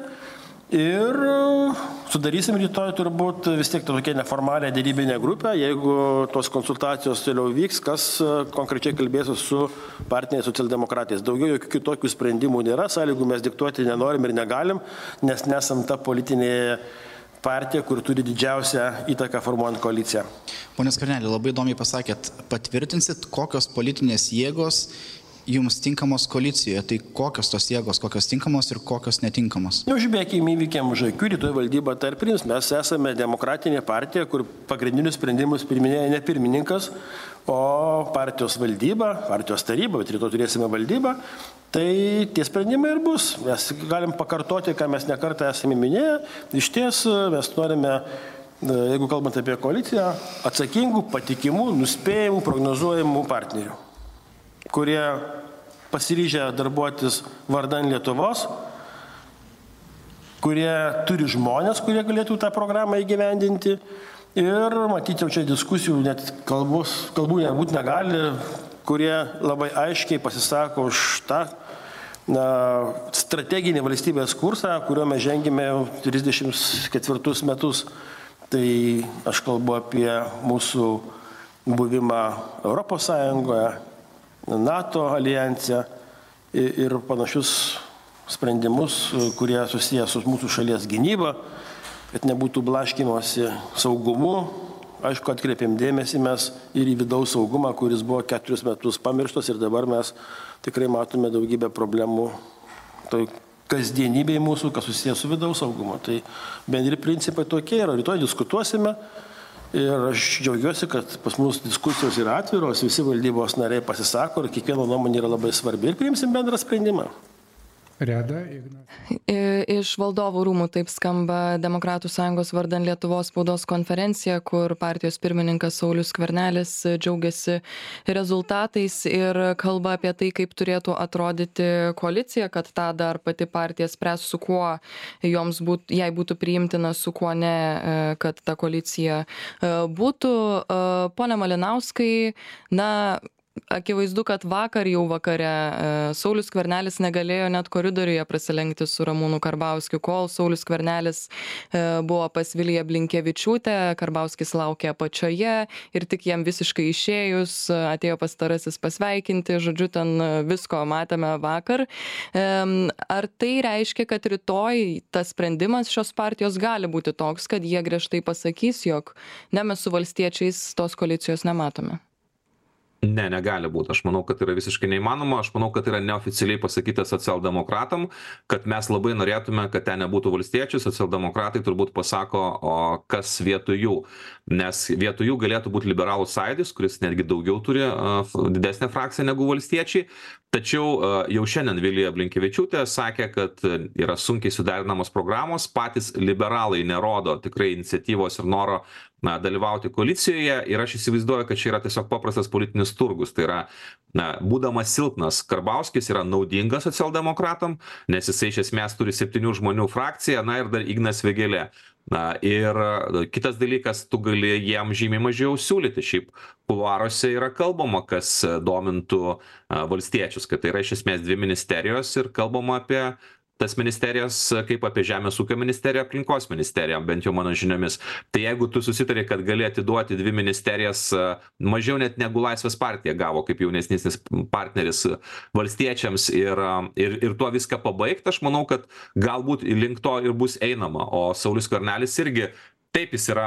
Ir sudarysim rytoj turbūt vis tiek tokia neformalią dėrybinę grupę, jeigu tos konsultacijos toliau vyks, kas konkrečiai kalbėsiu su partneriais socialdemokratais. Daugiau jokių kitokių sprendimų nėra, sąlygų mes diktuoti nenorim ir negalim, nes nesam ta politinė partija, kur turi didžiausią įtaką formuojant koaliciją. Pone Skverneli, labai įdomiai pasakėt, patvirtinsit, kokios politinės jėgos jums tinkamos koalicijoje, tai kokios tos jėgos, kokios tinkamos ir kokios netinkamos? Neužbėkime įvykiam už akių, rytoj valdyba tai priims. Mes esame demokratinė partija, kur pagrindinius sprendimus priiminėja ne pirmininkas, o partijos valdyba, partijos taryba, bet rytoj turėsime valdybą. Tai tie sprendimai ir bus. Mes galim pakartoti, ką mes nekartą esame minėję. Iš ties mes norime, jeigu kalbant apie koaliciją, atsakingų, patikimų, nuspėjimų, prognozuojamų partnerių. kurie pasiryžę darbuotis vardan Lietuvos, kurie turi žmonės, kurie galėtų tą programą įgyvendinti. Ir matyti jau čia diskusijų, net kalbų nebūt negali, kurie labai aiškiai pasisako už tą strateginį valstybės kursą, kuriuo mes žengėme jau 34 metus. Tai aš kalbu apie mūsų buvimą Europos Sąjungoje, NATO alijanse ir panašius sprendimus, kurie susiję su mūsų šalies gynyba, kad nebūtų blaškymosi saugumu. Aišku, atkreipėm dėmesį mes ir į vidaus saugumą, kuris buvo 4 metus pamirštas ir dabar mes tikrai matome daugybę problemų toj kasdienybėje mūsų, kas susiję su vidaus saugumu. Tai bendri principai tokie yra. Rytoj diskutuosime ir aš džiaugiuosi, kad pas mus diskusijos yra atviros, visi valdybos nariai pasisako ir kiekvieno nuomonė yra labai svarbi ir priimsim bendrą sprendimą. Reda, Ignas. Iš Valdovų rūmų taip skamba Demokratų sąjungos vardan Lietuvos spaudos konferencija, kur partijos pirmininkas Saulius Skvernelis džiaugiasi rezultatais ir kalba apie tai, kaip turėtų atrodyti koalicija, kad tą dar pati partija spręs, su kuo jai būtų priimtina, su kuo ne, kad ta koalicija būtų. Pone Malinauskai, akivaizdu, kad vakar jau vakare Saulius Skvernelis negalėjo net koridoriuje prasilenkti su Ramūnu Karbauskiu, kol Saulius Skvernelis buvo pas Viliją Blinkevičiūtę, Karbauskis laukė apačioje ir tik jam visiškai išėjus atėjo pastarasis pasveikinti, žodžiu, ten visko matėme vakar. Ar tai reiškia, kad rytoj tas sprendimas šios partijos gali būti toks, kad jie griežtai pasakys, jog ne, mes su valstiečiais tos koalicijos nematome? Ne, negali būti. Aš manau, kad yra visiškai neįmanoma. Aš manau, kad yra neoficialiai pasakyta socialdemokratam, kad mes labai norėtume, kad ten nebūtų valstiečių. Socialdemokratai turbūt pasako, o kas vietoj jų. Nes vietoj jų galėtų būti liberalų sąjūdis, kuris netgi daugiau turi didesnę frakciją negu valstiečiai. Tačiau jau šiandien Vilija Blinkevičiūtė sakė, kad yra sunkiai suderinamos programos, patys liberalai nerodo tikrai iniciatyvos ir noro dalyvauti koalicijoje ir aš įsivaizduoju, kad čia yra tiesiog paprastas politinis turgus. Tai yra, būdamas silpnas, Karbauskis yra naudingas socialdemokratam, nes jisai iš esmės turi 7 žmonių frakciją, ir dar Ignas Vėgėlė. Ir kitas dalykas, tu gali jiem žymiai mažiau siūlyti. Šiaip kuluaruose yra kalbama, kas domintų valstiečius, kad tai yra iš esmės 2 ministerijos ir kalbama apie tas ministerijas kaip apie Žemės ūkio ministeriją, aplinkos ministeriją, bent jau mano žiniomis. Tai jeigu tu susitari, kad gali atiduoti 2 ministerijas mažiau net negu Laisvės partija gavo kaip jaunesnis partneris valstiečiams ir tuo viską pabaigti, aš manau, kad galbūt link to ir bus einama. O Saulius Skvernelis irgi taip, jis yra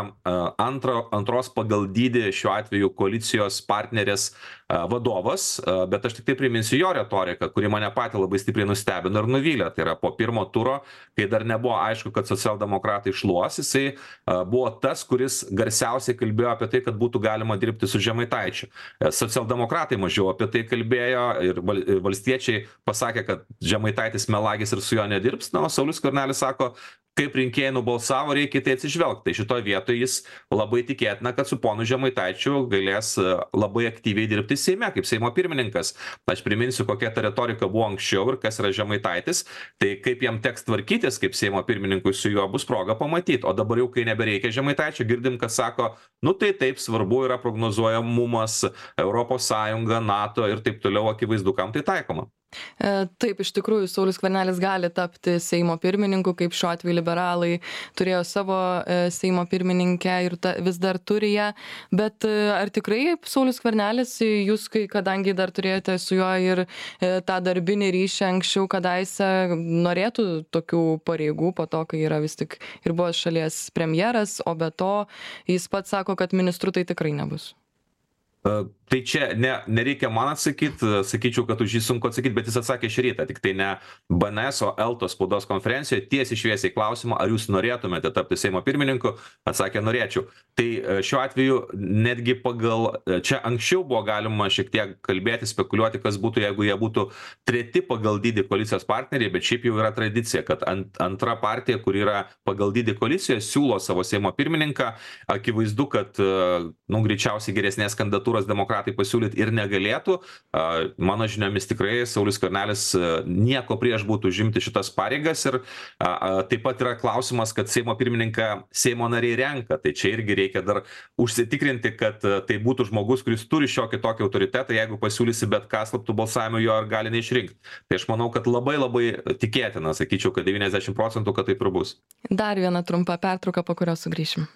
antros pagal dydį šiuo atveju koalicijos partnerės vadovas, bet aš tik tai priminsiu jo retoriką, kuri mane patį labai stipriai nustebino ir nuvylė. Tai yra po pirmo turo, kai dar nebuvo aišku, kad socialdemokratai šluos, jisai buvo tas, kuris garsiausiai kalbėjo apie tai, kad būtų galima dirbti su Žemaitaičiu. Socialdemokratai mažiau apie tai kalbėjo ir valstiečiai pasakė, kad Žemaitaitis melagis ir su juo nedirbs, o Saulius Skvernelis sako, kaip rinkėjai nubalsavo, reikia tai atsižvelgti. Tai šitoje vietoje jis labai tikėtina, kad su ponu Žemaitaičiu galės labai aktyviai dirbti Seime, kaip Seimo pirmininkas. Aš priminsiu, kokia ta retorika buvo anksčiau ir kas yra Žemaitaitis. Tai kaip jam teks tvarkytis, kaip Seimo pirmininkui su juo bus proga pamatyti. O dabar jau, kai nebereikia Žemaitaičio, girdim, kad sako, tai taip svarbu yra prognozuojamumas, Europos Sąjunga, NATO ir taip toliau, akivaizdu, kam tai taikoma. Taip, iš tikrųjų, Saulius Skvernelis gali tapti Seimo pirmininku, kaip šiuo atveju liberalai turėjo savo Seimo pirmininkę ir vis dar turi ją. Bet ar tikrai Saulius Skvernelis, jūs, kadangi dar turėjote su juo ir tą darbinį ryšį anksčiau, kadaise norėtų tokių pareigų po to, kai yra vis tik ir buvo šalies premjeras, o be to jis pats sako, kad ministrų tai tikrai nebus? Tai čia nereikia man atsakyti, sakyčiau, kad už jį sunku atsakyti, bet jis atsakė šį rytą, tik tai ne BNS, o Eltos spaudos konferencijoje tiesiai šviesiai klausimą, ar jūs norėtumėte tapti Seimo pirmininku, atsakė norėčiau. Tai šiuo atveju netgi čia anksčiau buvo galima šiek tiek kalbėti, spekuliuoti, kas būtų, jeigu jie būtų treti pagal dydį koalicijos partneriai, bet šiaip jau yra tradicija, kad antra partija, kur yra pagal dydį koalicijoje, siūlo savo Seimo pirmininką. Akivaizdu, kad greičiausiai geresnės kandidatūros demokratų socialdemokratai pasiūlyti ir negalėtų, mano žiniomis tikrai Saulius Skvernelis nieko prieš būtų užimti šitas pareigas ir taip pat yra klausimas, kad Seimo pirmininką Seimo nariai renka, tai čia irgi reikia dar užsitikrinti, kad tai būtų žmogus, kuris turi šiokį tokį autoritetą, jeigu pasiūlysi bet ką slaptų balsavimų jo ir gali neišrinkti. Tai aš manau, kad labai tikėtina, sakyčiau, kad 90%, kad taip ir bus. Dar viena trumpa pertrauka, po kurios sugrįšim.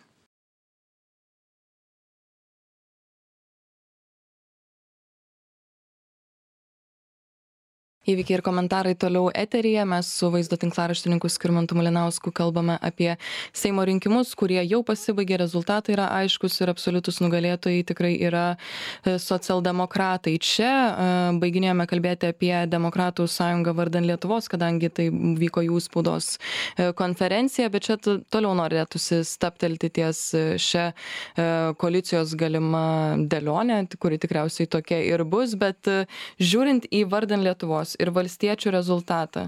Įvykiai ir komentarai toliau eteryje. Mes su vaizdo tinklaraštininku Skirmantu Malinausku kalbame apie Seimo rinkimus, kurie jau pasibaigė, rezultatai yra aiškus ir absoliutus nugalėtojai tikrai yra socialdemokratai. Čia baiginėjome kalbėti apie Demokratų sąjungą vardan Lietuvos, kadangi tai vyko jų spaudos konferencija, bet čia toliau norėtųsi staptelti ties šią koalicijos galimą dėlionę, kuri tikriausiai tokia ir bus, bet žiūrint į vardan Lietuvos ir valstiečių rezultatą.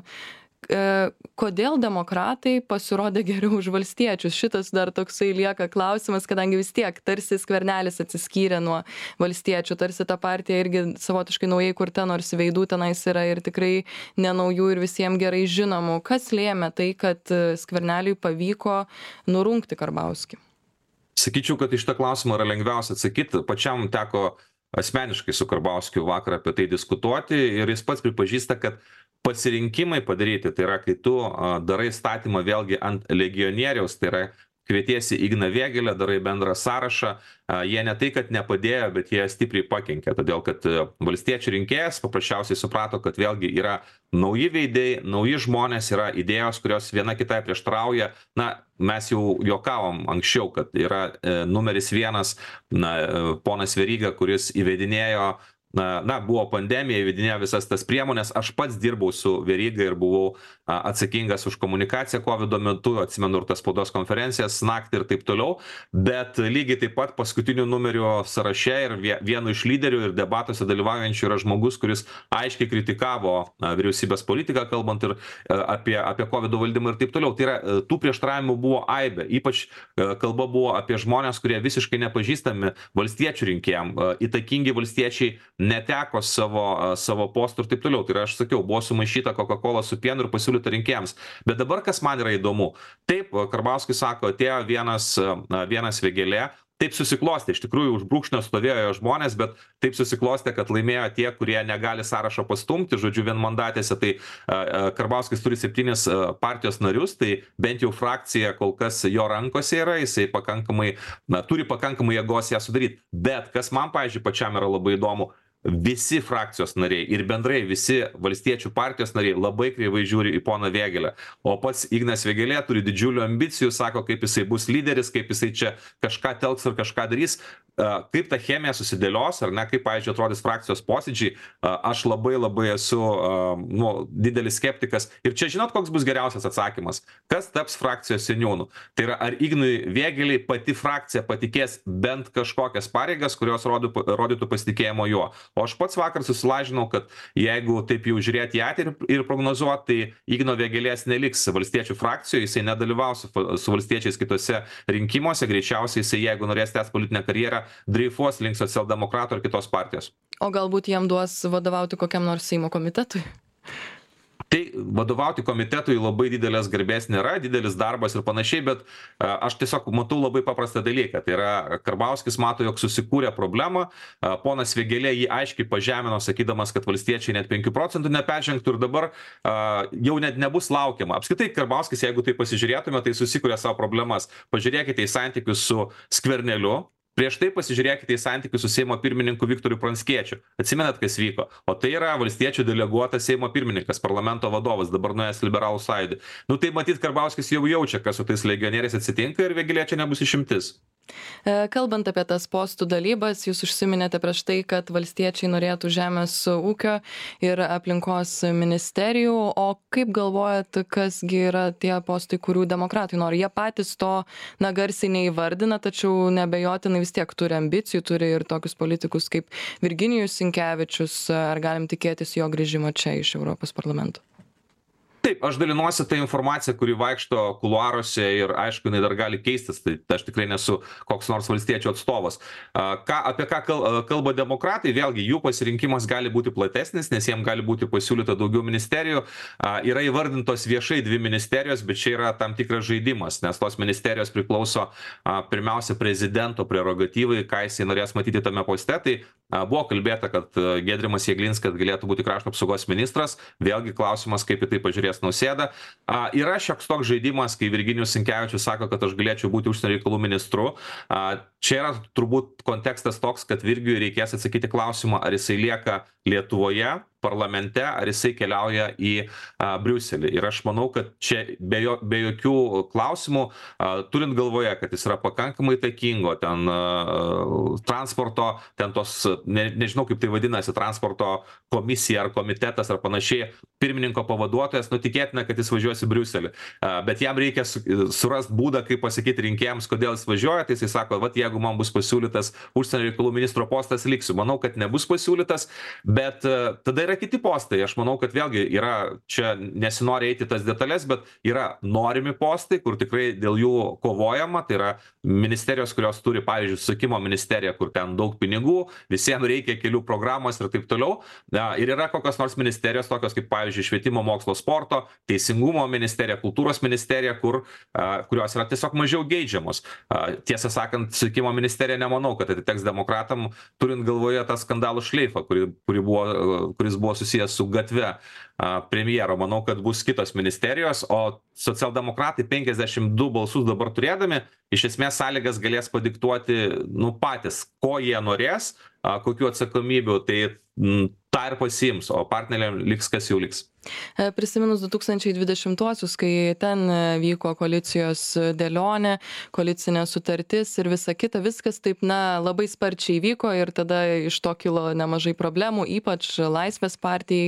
Kodėl demokratai pasirodė geriau už valstiečius? Šitas dar toksai lieka klausimas, kadangi vis tiek tarsi Skvernelis atsiskyrė nuo valstiečių, tarsi ta partija irgi savotiškai naujai kurta, nors veidų tenais yra ir tikrai nenaujų ir visiems gerai žinomų. Kas lėmė tai, kad Skverneliui pavyko nurungti Karbauskį? Sakyčiau, kad iš tą klausimą yra lengviausia atsakyti. Pačiam teko asmeniškai su Karbauskiu vakar apie tai diskutuoti ir jis pats pripažįsta, kad pasirinkimai padaryti, tai yra, kai tu darai statymą vėlgi ant legionieriaus, tai yra kvietiesi Igną Vėgėlę, darai bendrą sąrašą, jie ne tai, kad nepadėjo, bet jie stipriai pakenkė, todėl kad valstiečių rinkėjas paprasčiausiai suprato, kad vėlgi yra nauji veidai, nauji žmonės, yra idėjos, kurios viena kitai prieštrauja. Na, mes jau juokavom anksčiau, kad yra numeris vienas ponas Veryga, kuris įvedinėjo buvo pandemija, įvedinėjo visas tas priemonės. Aš pats dirbau su Veryga ir buvau atsakingas už komunikaciją COVID metu, atsimenu ir tas spaudos konferencijas naktį ir taip toliau, bet lygiai taip pat paskutinių numerių sąraše ir vienu iš lyderių ir debatuose dalyvaujančių yra žmogus, kuris aiškiai kritikavo vyriausybės politiką, kalbant ir apie COVID valdymą ir taip toliau. Tai yra, tų prieštaravimų buvo aibė, ypač kalba buvo apie žmonės, kurie visiškai nepažįstami valstiečių rinkėjam, įtakingi valstiečiai neteko savo postų ir taip toliau. Tai yra, aš sakiau, buvo sumaišyta Coca-Cola su pienu ir pasiūlyta rinkėjams. Bet dabar, kas man yra įdomu, taip, Karbauskis sako, atėjo vienas Vėgėlė, taip susiklostė, iš tikrųjų už brūkšnio stovėjo žmonės, bet taip susiklostė, kad laimėjo tie, kurie negali sąrašo pastumti, žodžiu, vienmandatėse, tai Karbauskis turi 7 partijos narius, tai bent jau frakcija kol kas jo rankose yra, jisai turi pakankamai jėgos ją sudaryti. Bet kas man, pavyzdžiui, pačiam yra labai įdomu, visi frakcijos nariai ir bendrai visi valstiečių partijos nariai labai kreivai žiūri į poną Vėgėlę. O pats Ignas Vėgėlė turi didžiulių ambicijų, sako, kaip jisai bus lyderis, kaip jisai čia kažką telks ir kažką darys. Kaip ta chemija susidėlios, ar ne, kaip, pavyzdžiui, atrodys frakcijos posėdžiai, aš labai esu didelis skeptikas. Ir čia žinot, koks bus geriausias atsakymas? Kas taps frakcijos seniūnų? Tai yra, ar Ignui Vėgėlei pati frakcija patikės bent kažkokias pareigas, kurios rodytų pasitikėjimo juo. O aš pats vakar susilažinau, kad jeigu taip jau žiūrėti į ateitį ir prognozuoti, tai Igno Vėgėlės neliks valstiečių frakcijoje, jisai nedalyvaus su valstiečiais kitose rinkimuose, greičiausiai jisai, jeigu norės tęsti politinę karjerą, dreifuos link socialdemokratų ir kitos partijos. O galbūt jam duos vadovauti kokiam nors Seimo komitetui? Tai vadovauti komitetui labai didelės garbės nėra, didelis darbas ir panašiai, bet aš tiesiog matau labai paprastą dalyką. Tai yra, Karbauskis mato, jog susikūrė problemą, ponas Vėgėlė jį aiškiai pažemino, sakydamas, kad valstiečiai net 5% neperžengtų ir dabar jau net nebus laukiama. Apskritai, Karbauskis, jeigu tai pasižiūrėtume, tai susikūrė savo problemas. Pažiūrėkite į santykius su Skverneliu. Prieš tai pasižiūrėkite į santykius su Seimo pirmininku Viktoru Pranckiečiu. Atsimenat, kas vyko? O tai yra valstiečių deleguotas Seimo pirmininkas, parlamento vadovas, dabar nuėjęs Liberalų sąjūdį. Tai matyt, Karbauskis jau jaučia, kas su tais legionieriais atsitinka ir Vėgėlė čia nebus išimtis. Kalbant apie tas postų dalybas, jūs užsiminėte prieš tai, kad valstiečiai norėtų žemės ūkio ir aplinkos ministerijų, o kaip galvojat, kasgi yra tie postai, kurių demokratai nori? Jie patys to garsiai neįvardina, tačiau neabejotinai vis tiek turi ambicijų, turi ir tokius politikus kaip Virginijus Sinkevičius. Ar galim tikėtis jo grįžimo čia iš Europos parlamento? Taip, aš dalinuosi tą informaciją, kuri vaikšto kuluaruose ir aišku, jinai dar gali keistis, tai aš tikrai nesu koks nors valstiečių atstovas. Apie ką kalba demokratai, vėlgi jų pasirinkimas gali būti platesnis, nes jiems gali būti pasiūlyta daugiau ministerijų. Yra įvardintos viešai 2 ministerijos, bet čia yra tam tikras žaidimas, nes tos ministerijos priklauso pirmiausia prezidento prerogatyvai, ką jisai norės matyti tame poste. Tai buvo kalbėta, kad Giedrimas Jeglinskas galėtų būti krašto apsaugos ministras. Vėlgi klausimas, kaip į tai pažiūrės Nausėda. Yra šioks toks žaidimas, kai Virginijus Sinkevičius sako, kad aš galėčiau būti užsienio reikalų ministru. Čia yra turbūt kontekstas toks, kad Virgiui reikės atsakyti klausimą, ar jisai lieka Lietuvoje, parlamente, ar jisai keliauja į Briuselį. Ir aš manau, kad čia be jokių klausimų, turint galvoje, kad jis yra pakankamai įtakingo, ten transporto, ten tos, nežinau kaip tai vadinasi, transporto komisija ar komitetas ar panašiai, pirmininko pavaduotojas, tikėtina, kad jis važiuos į Briuselį. Bet jam reikia surasti būdą, kaip pasakyti rinkėjams, kodėl jis važiuoja, tai jisai sako, jeigu man bus pasiūlytas užsienio reikalų ministro postas, liksiu. Manau, kad nebus pasiūlytas, bet tada yra kiti postai. Aš manau, kad vėlgi yra, čia nesinori eiti tas detalės, bet yra norimi postai, kur tikrai dėl jų kovojama. Tai yra ministerijos, kurios turi, pavyzdžiui, susisiekimo ministerija, kur ten daug pinigų, visiems reikia kelių programos ir taip toliau. Ir yra kokios nors ministerijos, tokios kaip, pavyzdžiui, švietimo, mokslo, sporto, teisingumo ministerija, kultūros ministerija, kurios yra tiesiog mažiau geidžiamos. Tiesą sakant, susisiekimo ministerija nemanau, kad atiteks demokratam, turint galvoje tą skandalų šleifą, kuris buvo susijęs su gatve premjero. Manau, kad bus kitos ministerijos, o socialdemokratai 52 balsus dabar turėdami, iš esmės sąlygas galės padiktuoti patys, ko jie norės, kokių atsakomybių, tai tą ir pasiims, o partneriam liks, kas jau liks. Prisiminus 2020-uosius, kai ten vyko koalicijos dėlionė, koalicinė sutartis ir visa kita, viskas taip labai sparčiai vyko ir tada iš to kilo nemažai problemų, ypač Laisvės partijai.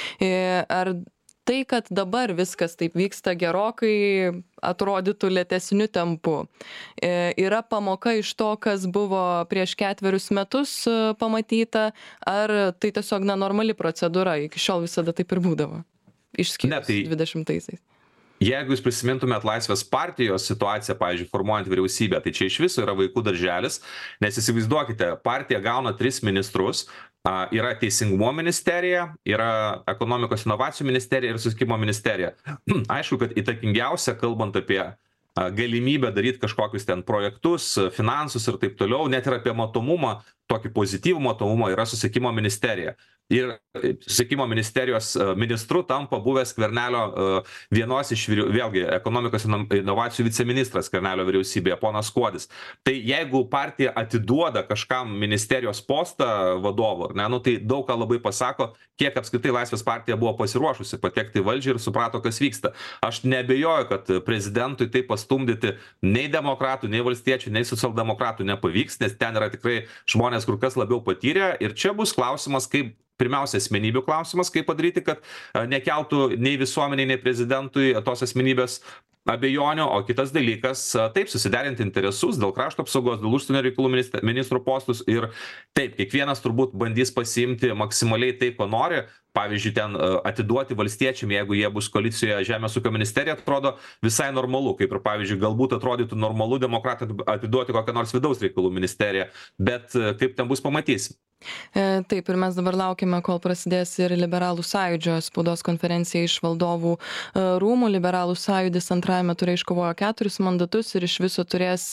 Ar tai, kad dabar viskas taip vyksta gerokai, atrodytų lėtesniu tempu, yra pamoka iš to, kas buvo prieš 4 metus pamatyta, ar tai tiesiog normali procedūra, iki šiol visada taip ir būdavo, išskyrus 20-aisiais? Jeigu jūs prisimintumėt Laisvės partijos situaciją, pavyzdžiui, formuojant vyriausybę, tai čia iš viso yra vaikų darželis, nes įsivaizduokite, partija gauna 3 ministrus, yra teisingumo ministerija, yra ekonomikos inovacijų ministerija ir susisiekimo ministerija. Aišku, kad įtakingiausia, kalbant apie galimybę daryti kažkokius ten projektus, finansus ir taip toliau, net ir apie matomumą, tokį pozityvų matomumą, yra susisiekimo ministerija. Ir susisiekimo ministerijos ministru tampa buvęs Skvernelio vienos iš, vėlgi, ekonomikos inovacijų viceministras Skvernelio vyriausybėje, ponas Skuodis. Tai jeigu partija atiduoda kažkam ministerijos postą vadovu, tai daug ką labai pasako, kiek apskritai Laisvės partija buvo pasiruošusi patekti į valdžią ir suprato, kas vyksta. Aš neabejoju, kad prezidentui tai pastumdyti nei demokratų, nei valstiečių, nei socialdemokratų nepavyks, nes ten yra tikrai žmonės kur kas labiau patyrę. Ir čia bus klausimas, kaip pirmiausia, asmenybių klausimas, kaip padaryti, kad nekeltų nei visuomeniai, nei prezidentui tos asmenybės abejonių, o kitas dalykas, taip, susiderinti interesus dėl krašto apsaugos, dėl užsienio reikalų ministrų postus ir taip, kiekvienas turbūt bandys pasiimti maksimaliai tai, ko nori. Pavyzdžiui, ten atiduoti valstiečiam, jeigu jie bus koalicijoje Žemės ūkio ministerija, atrodo visai normalu, kaip ir, pavyzdžiui, galbūt atrodytų normalu demokratai atiduoti kokią nors vidaus reikalų ministeriją, bet kaip ten bus, pamatysim. Taip, ir mes dabar laukime, kol prasidės ir Liberalų sąjūdžio spaudos konferencija iš valdovų rūmų. Liberalų sąjūdis antrajame ture iškovojo 4 mandatus ir iš viso turės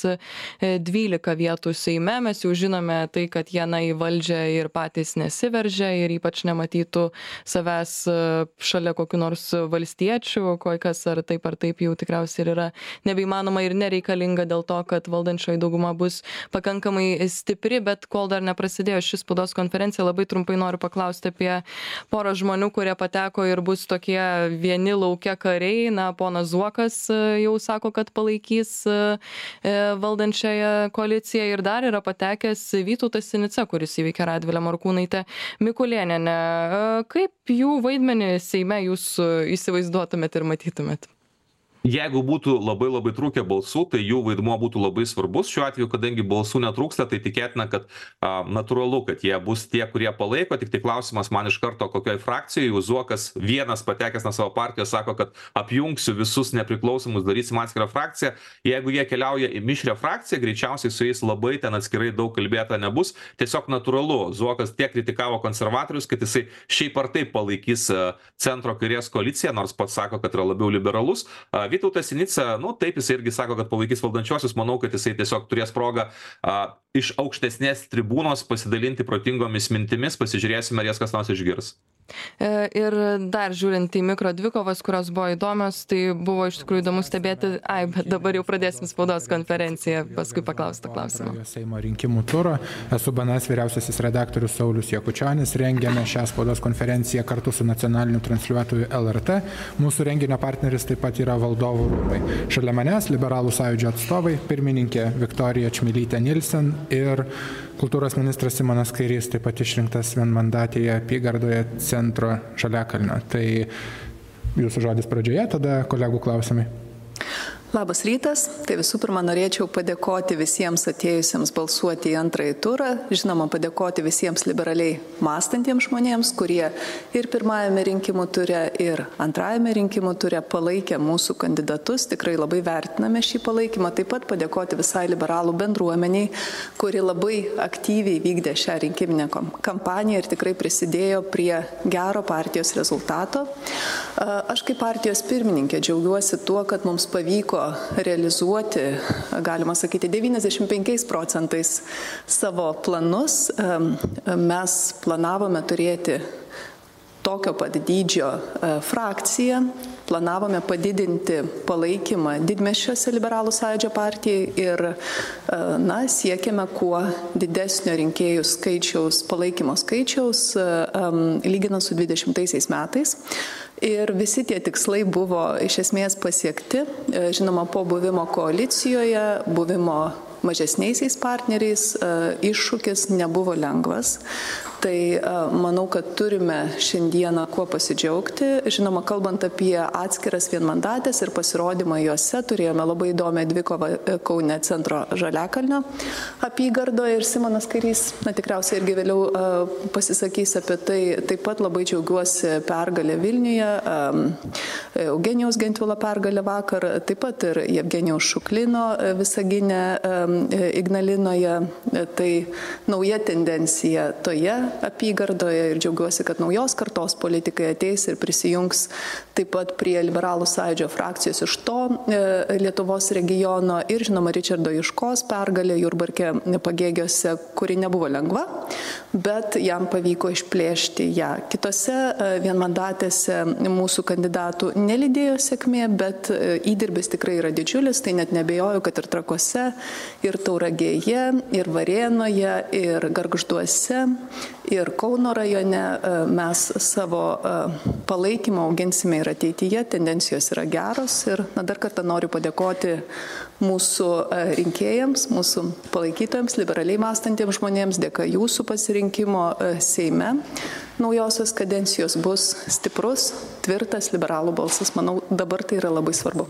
12 vietų Seime. Mes jau žinome tai, kad jie į valdžią ir patys nesiveržia ir ypač nematytų savęs šalia kokių nors valstiečių, kas ar taip jau tikriausiai yra nebeįmanoma ir nereikalinga dėl to, kad valdančioji dauguma bus pakankamai stipri, bet kol dar neprasidėjo šis spaudos konferencija, labai trumpai noriu paklausti apie porą žmonių, kurie pateko ir bus tokie vieni laukia kariai. Ponas Zuokas jau sako, kad palaikys valdančiąją koaliciją ir dar yra patekęs Vytautas Sinica, kuris įveikė Radvilę Morkūnaitę Mikulėnienę. Kaip jų vaidmenį Seime jūs įsivaizduotumėt ir matytumėt? Jeigu būtų labai trūkę balsų, tai jų vaidmuo būtų labai svarbus. Šiuo atveju, kadangi balsų netrūksta, tai tikėtina, kad natūralu, kad jie bus tie, kurie palaiko. Tik tai klausimas man iš karto, kokioje frakcijoje Zuokas vienas patekęs nuo savo partijos sako, kad apjungsiu visus nepriklausomus, darysim atskirą frakciją. Jeigu jie keliauja į mišrią frakciją, greičiausiai su jais labai ten atskirai daug kalbėta nebus. Tiesiog natūralu, Zuokas tiek kritikavo konservatorius, kad jisai šiaip ar taip palaikys centro kairės koaliciją, nors pats sako, kad yra labiau liberalus. Vytautas Sinica, taip jis irgi sako, kad palaikys valdančiosius, manau, kad jisai tiesiog turės progą iš aukštesnės tribūnos pasidalinti protingomis mintimis, pasižiūrėsime, ar jas kas nors išgirs. Ir dar žiūrint į mikro dvikovas, kurios buvo įdomios, tai buvo iš tikrųjų įdomu stebėti, bet dabar jau pradėsim spaudos konferenciją, paskui paklausti klausimą. Seimo rinkimų turo, esu BNS vyriausiasis redaktorius Saulius Jakučionis, rengėme šią spaudos konferenciją kartu su nacionaliniu transliuotoju LRT, mūsų renginio partneris taip pat yra Valdovų rūmai. Šalia manęs liberalų sąjūdžio atstovai, pirmininkė Viktorija Čmilytė Nilsen ir kultūros ministras Simonas Kairys, taip pat išrinktas vienmandatėje apygardoje centro Žaliakalnio. Tai jūsų žodis pradžioje, tada kolegų klausimai. Labas rytas. Tai visų pirma norėčiau padėkoti visiems atėjusiems balsuoti į antrąjį turą. Žinoma, padėkoti visiems liberaliai mąstantiems žmonėms, kurie ir pirmajame rinkimų ture, ir antrajame rinkimų ture palaikė mūsų kandidatus. Tikrai labai vertiname šį palaikymą. Taip pat padėkoti visai liberalų bendruomeniai, kuri labai aktyviai vykdė šią rinkiminę kampaniją ir tikrai prisidėjo prie gero partijos rezultato. Aš kaip partijos pirmininkė džiaugiuosi tuo, kad mums pavyko realizuoti, galima sakyti, 95% savo planus. Mes planavome turėti tokio pat dydžio frakciją, planavome padidinti palaikymą didmiesčiuose liberalų sąjūdžio partijai ir siekėme kuo didesnio rinkėjų skaičiaus, palaikymo skaičiaus, lyginant su 20 metais. Ir visi tie tikslai buvo iš esmės pasiekti, žinoma, po buvimo koalicijoje, buvimo mažesniaisiais partneriais, iššūkis nebuvo lengvas. Tai manau, kad turime šiandieną kuo pasidžiaugti. Žinoma, kalbant apie atskiras vienmandatės ir pasirodymą juose, turėjome labai įdomią dvikovą Kaune centro Žaliakalnio apygardoje ir Simonas Kairys, tikriausiai irgi vėliau pasisakys apie tai. Taip pat labai džiaugiuosi pergalę Vilniuje, Eugenijaus Gentvilo pergalę vakar, taip pat ir Jevgenijaus Šuklino Visagine Ignalinoje. Tai nauja tendencija toje apygardoje ir džiaugiuosi, kad naujos kartos politikai ateis ir prisijungs taip pat prie liberalų sąjūdžio frakcijos iš to Lietuvos regiono ir, žinoma, Ričardo Juškos pergalė Jurbarke Pagėgiuose, kuri nebuvo lengva, bet jam pavyko išplėšti ją. Kitose vienmandatėse mūsų kandidatų nelydėjo sėkmė, bet įdirbis tikrai yra didžiulis, tai net nebejoju, kad ir Trakuose, ir Tauragėje, ir Varėnoje, ir Gargžduose, ir Kauno rajone mes savo palaikymą auginsime ir ateityje, tendencijos yra geros ir dar kartą noriu padėkoti mūsų rinkėjams, mūsų palaikytojams, liberaliai mąstantiems žmonėms, dėka jūsų pasirinkimo Seime. Naujosios kadencijos bus stiprus, tvirtas liberalų balsas. Manau, dabar tai yra labai svarbu.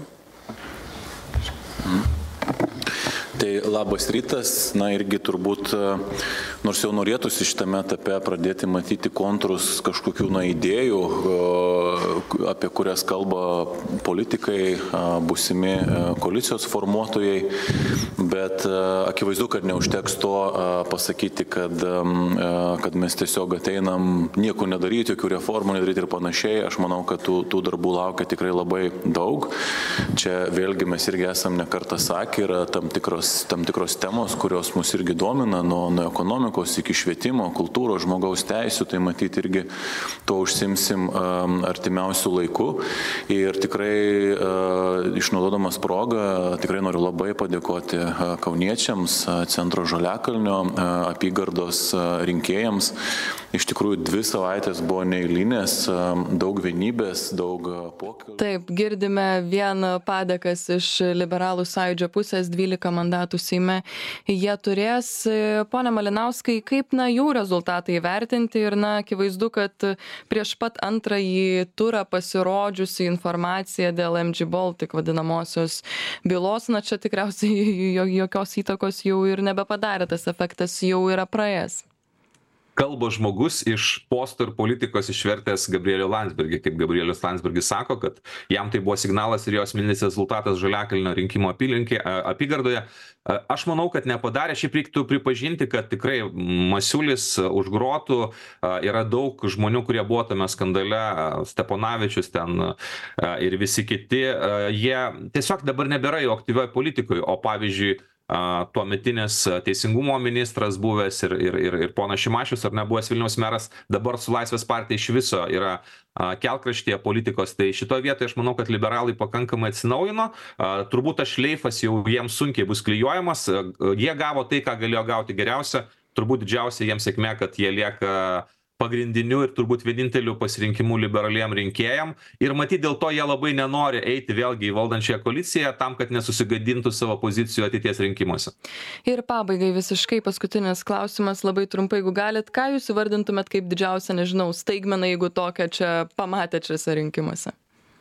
Tai labas rytas, irgi turbūt, nors jau norėtųsi šitame etape pradėti matyti kontrus kažkokių idėjų, apie kurias kalba politikai, būsimi koalicijos formuotojai, bet akivaizdu, kad neužteks to pasakyti, kad mes tiesiog ateinam nieko nedaryti, jokių reformų nedaryti ir panašiai. Aš manau, kad tų darbų laukia tikrai labai daug. Čia vėlgi mes irgi esam nekartą sakę, yra tam tikros temos, kurios mus irgi domina, nuo ekonomikos iki švietimo, kultūros, žmogaus teisų, tai matyti irgi to užsimsim artimiausių laikų. Ir tikrai išnaudodamas progą, tikrai noriu labai padėkoti kauniečiams, centro Žaliakalnio apygardos rinkėjams, iš tikrųjų 2 savaitės buvo neeilinės, daug vienybės, daug pokalbių. Taip, girdime vien padėkas iš liberalų sąjūdžio pusės, 12 mandatų Seime jie turės. Pone Malinauskai, kaip jų rezultatai vertinti ir akivaizdu, kad prieš pat antrąjį turą pasirodžiusi informacija dėl MG Baltic vadinamosios bylos, čia tikriausiai jokios įtakos jau ir nebepadarė, tas efektas jau yra praėjęs. Kalba žmogus iš posto ir politikos išvertęs Gabrielių Landsbergį. Kaip Gabrielius Landsbergis sako, kad jam tai buvo signalas ir jo asmeninis rezultatas Žaliakalnio rinkimo apygardoje. Aš manau, kad nepadarė. Šiaip reiktų pripažinti, kad tikrai Masiulis už grotų, yra daug žmonių, kurie buvo tame skandale, Steponavičius ten ir visi kiti. Jie tiesiog dabar nebėra jau aktyvioje politikoje, o pavyzdžiui, tuometinis teisingumo ministras buvęs ir ponas Šimašius, ar nebuvęs Vilniaus meras, dabar su Laisvės partija iš viso yra kelkraštyje politikos. Tai šitoje vietoje aš manau, kad liberalai pakankamai atsinaujino. Turbūt tas šleifas jau jiems sunkiai bus klijuojamas. Jie gavo tai, ką galėjo gauti geriausia. Turbūt didžiausia jiems sėkmė, kad jie lieka pagrindiniu ir turbūt vieninteliu pasirinkimu liberaliem rinkėjam. Ir matyt, dėl to jie labai nenori eiti vėlgi į valdančiąją koaliciją tam, kad nesusigadintų savo pozicijų ateities rinkimuose. Ir pabaigai visiškai paskutinis klausimas, labai trumpai, jeigu galit, ką jūs įvardintumėt kaip didžiausią, staigmeną, jeigu tokią čia pamatėt šiuose rinkimuose?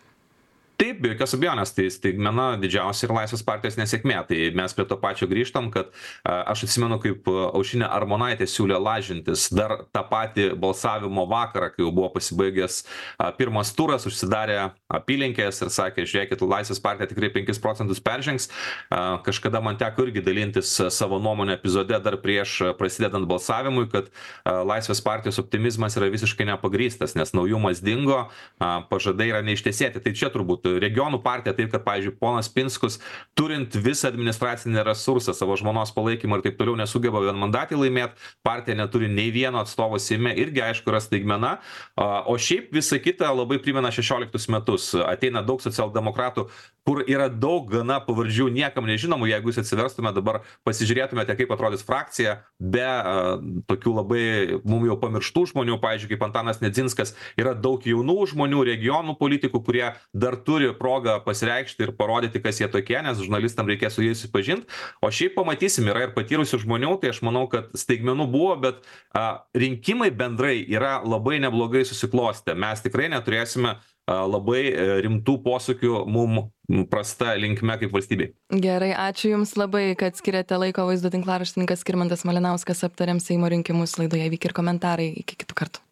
Taip, be jokios abejonės, tai staigmena didžiausia ir Laisvės partijos nesėkmė. Tai mes prie to pačio grįžtam, kad aš atsimenu, kaip Aušrinė Armonaitė siūlė lažintis dar tą patį balsavimo vakarą, kai jau buvo pasibaigęs pirmas turas, užsidarė apylinkės ir sakė, žiūrėkit, Laisvės partija tikrai 5 procentus peržengs. Kažkada man teko irgi dalintis savo nuomonę epizode dar prieš prasidedant balsavimui, kad Laisvės partijos optimizmas yra visiškai nepagrįstas, nes naujumas dingo, pažadai yra neištesėti. Tai čia turbūt regionų partija, taip kad, pavyzdžiui, ponas Pinskus, turint visą administracinį resursą, savo žmonos palaikymą ir taip toliau, nesugeba vienmandatį laimėti, partija neturi nei vieno atstovo Seime, irgi aišku yra staigmena, o šiaip visa kita labai primena 16 metus. Ateina daug socialdemokratų, kur yra daug gana pavardžių niekam nežinomų. Jeigu jūs atsiverstume dabar, pasižiūrėtumėte, kaip atrodys frakcija, be tokių labai mums jau pamirštų žmonių, pavyzdžiui, kaip Antanas Nedzinskas, yra daug jaunų žmonių, regionų politikų, kurie dar turi progą pasireikšti ir parodyti, kas jie tokie, nes žurnalistam reikės su jais susipažinti. O šiaip pamatysim, yra ir patyrusių žmonių, tai aš manau, kad staigmenų buvo, bet rinkimai bendrai yra labai neblogai susiklostę. Mes tikrai neturėsime labai rimtų posūkių mum prasta linkme kaip valstybei. Gerai, ačiū Jums labai, kad skiriate laiko. Vaizdo tinklaraštininkas Skirmantas Malinauskas, aptarėm Seimo rinkimus laidoje Įvykiai ir komentarai. Iki kitų kartų.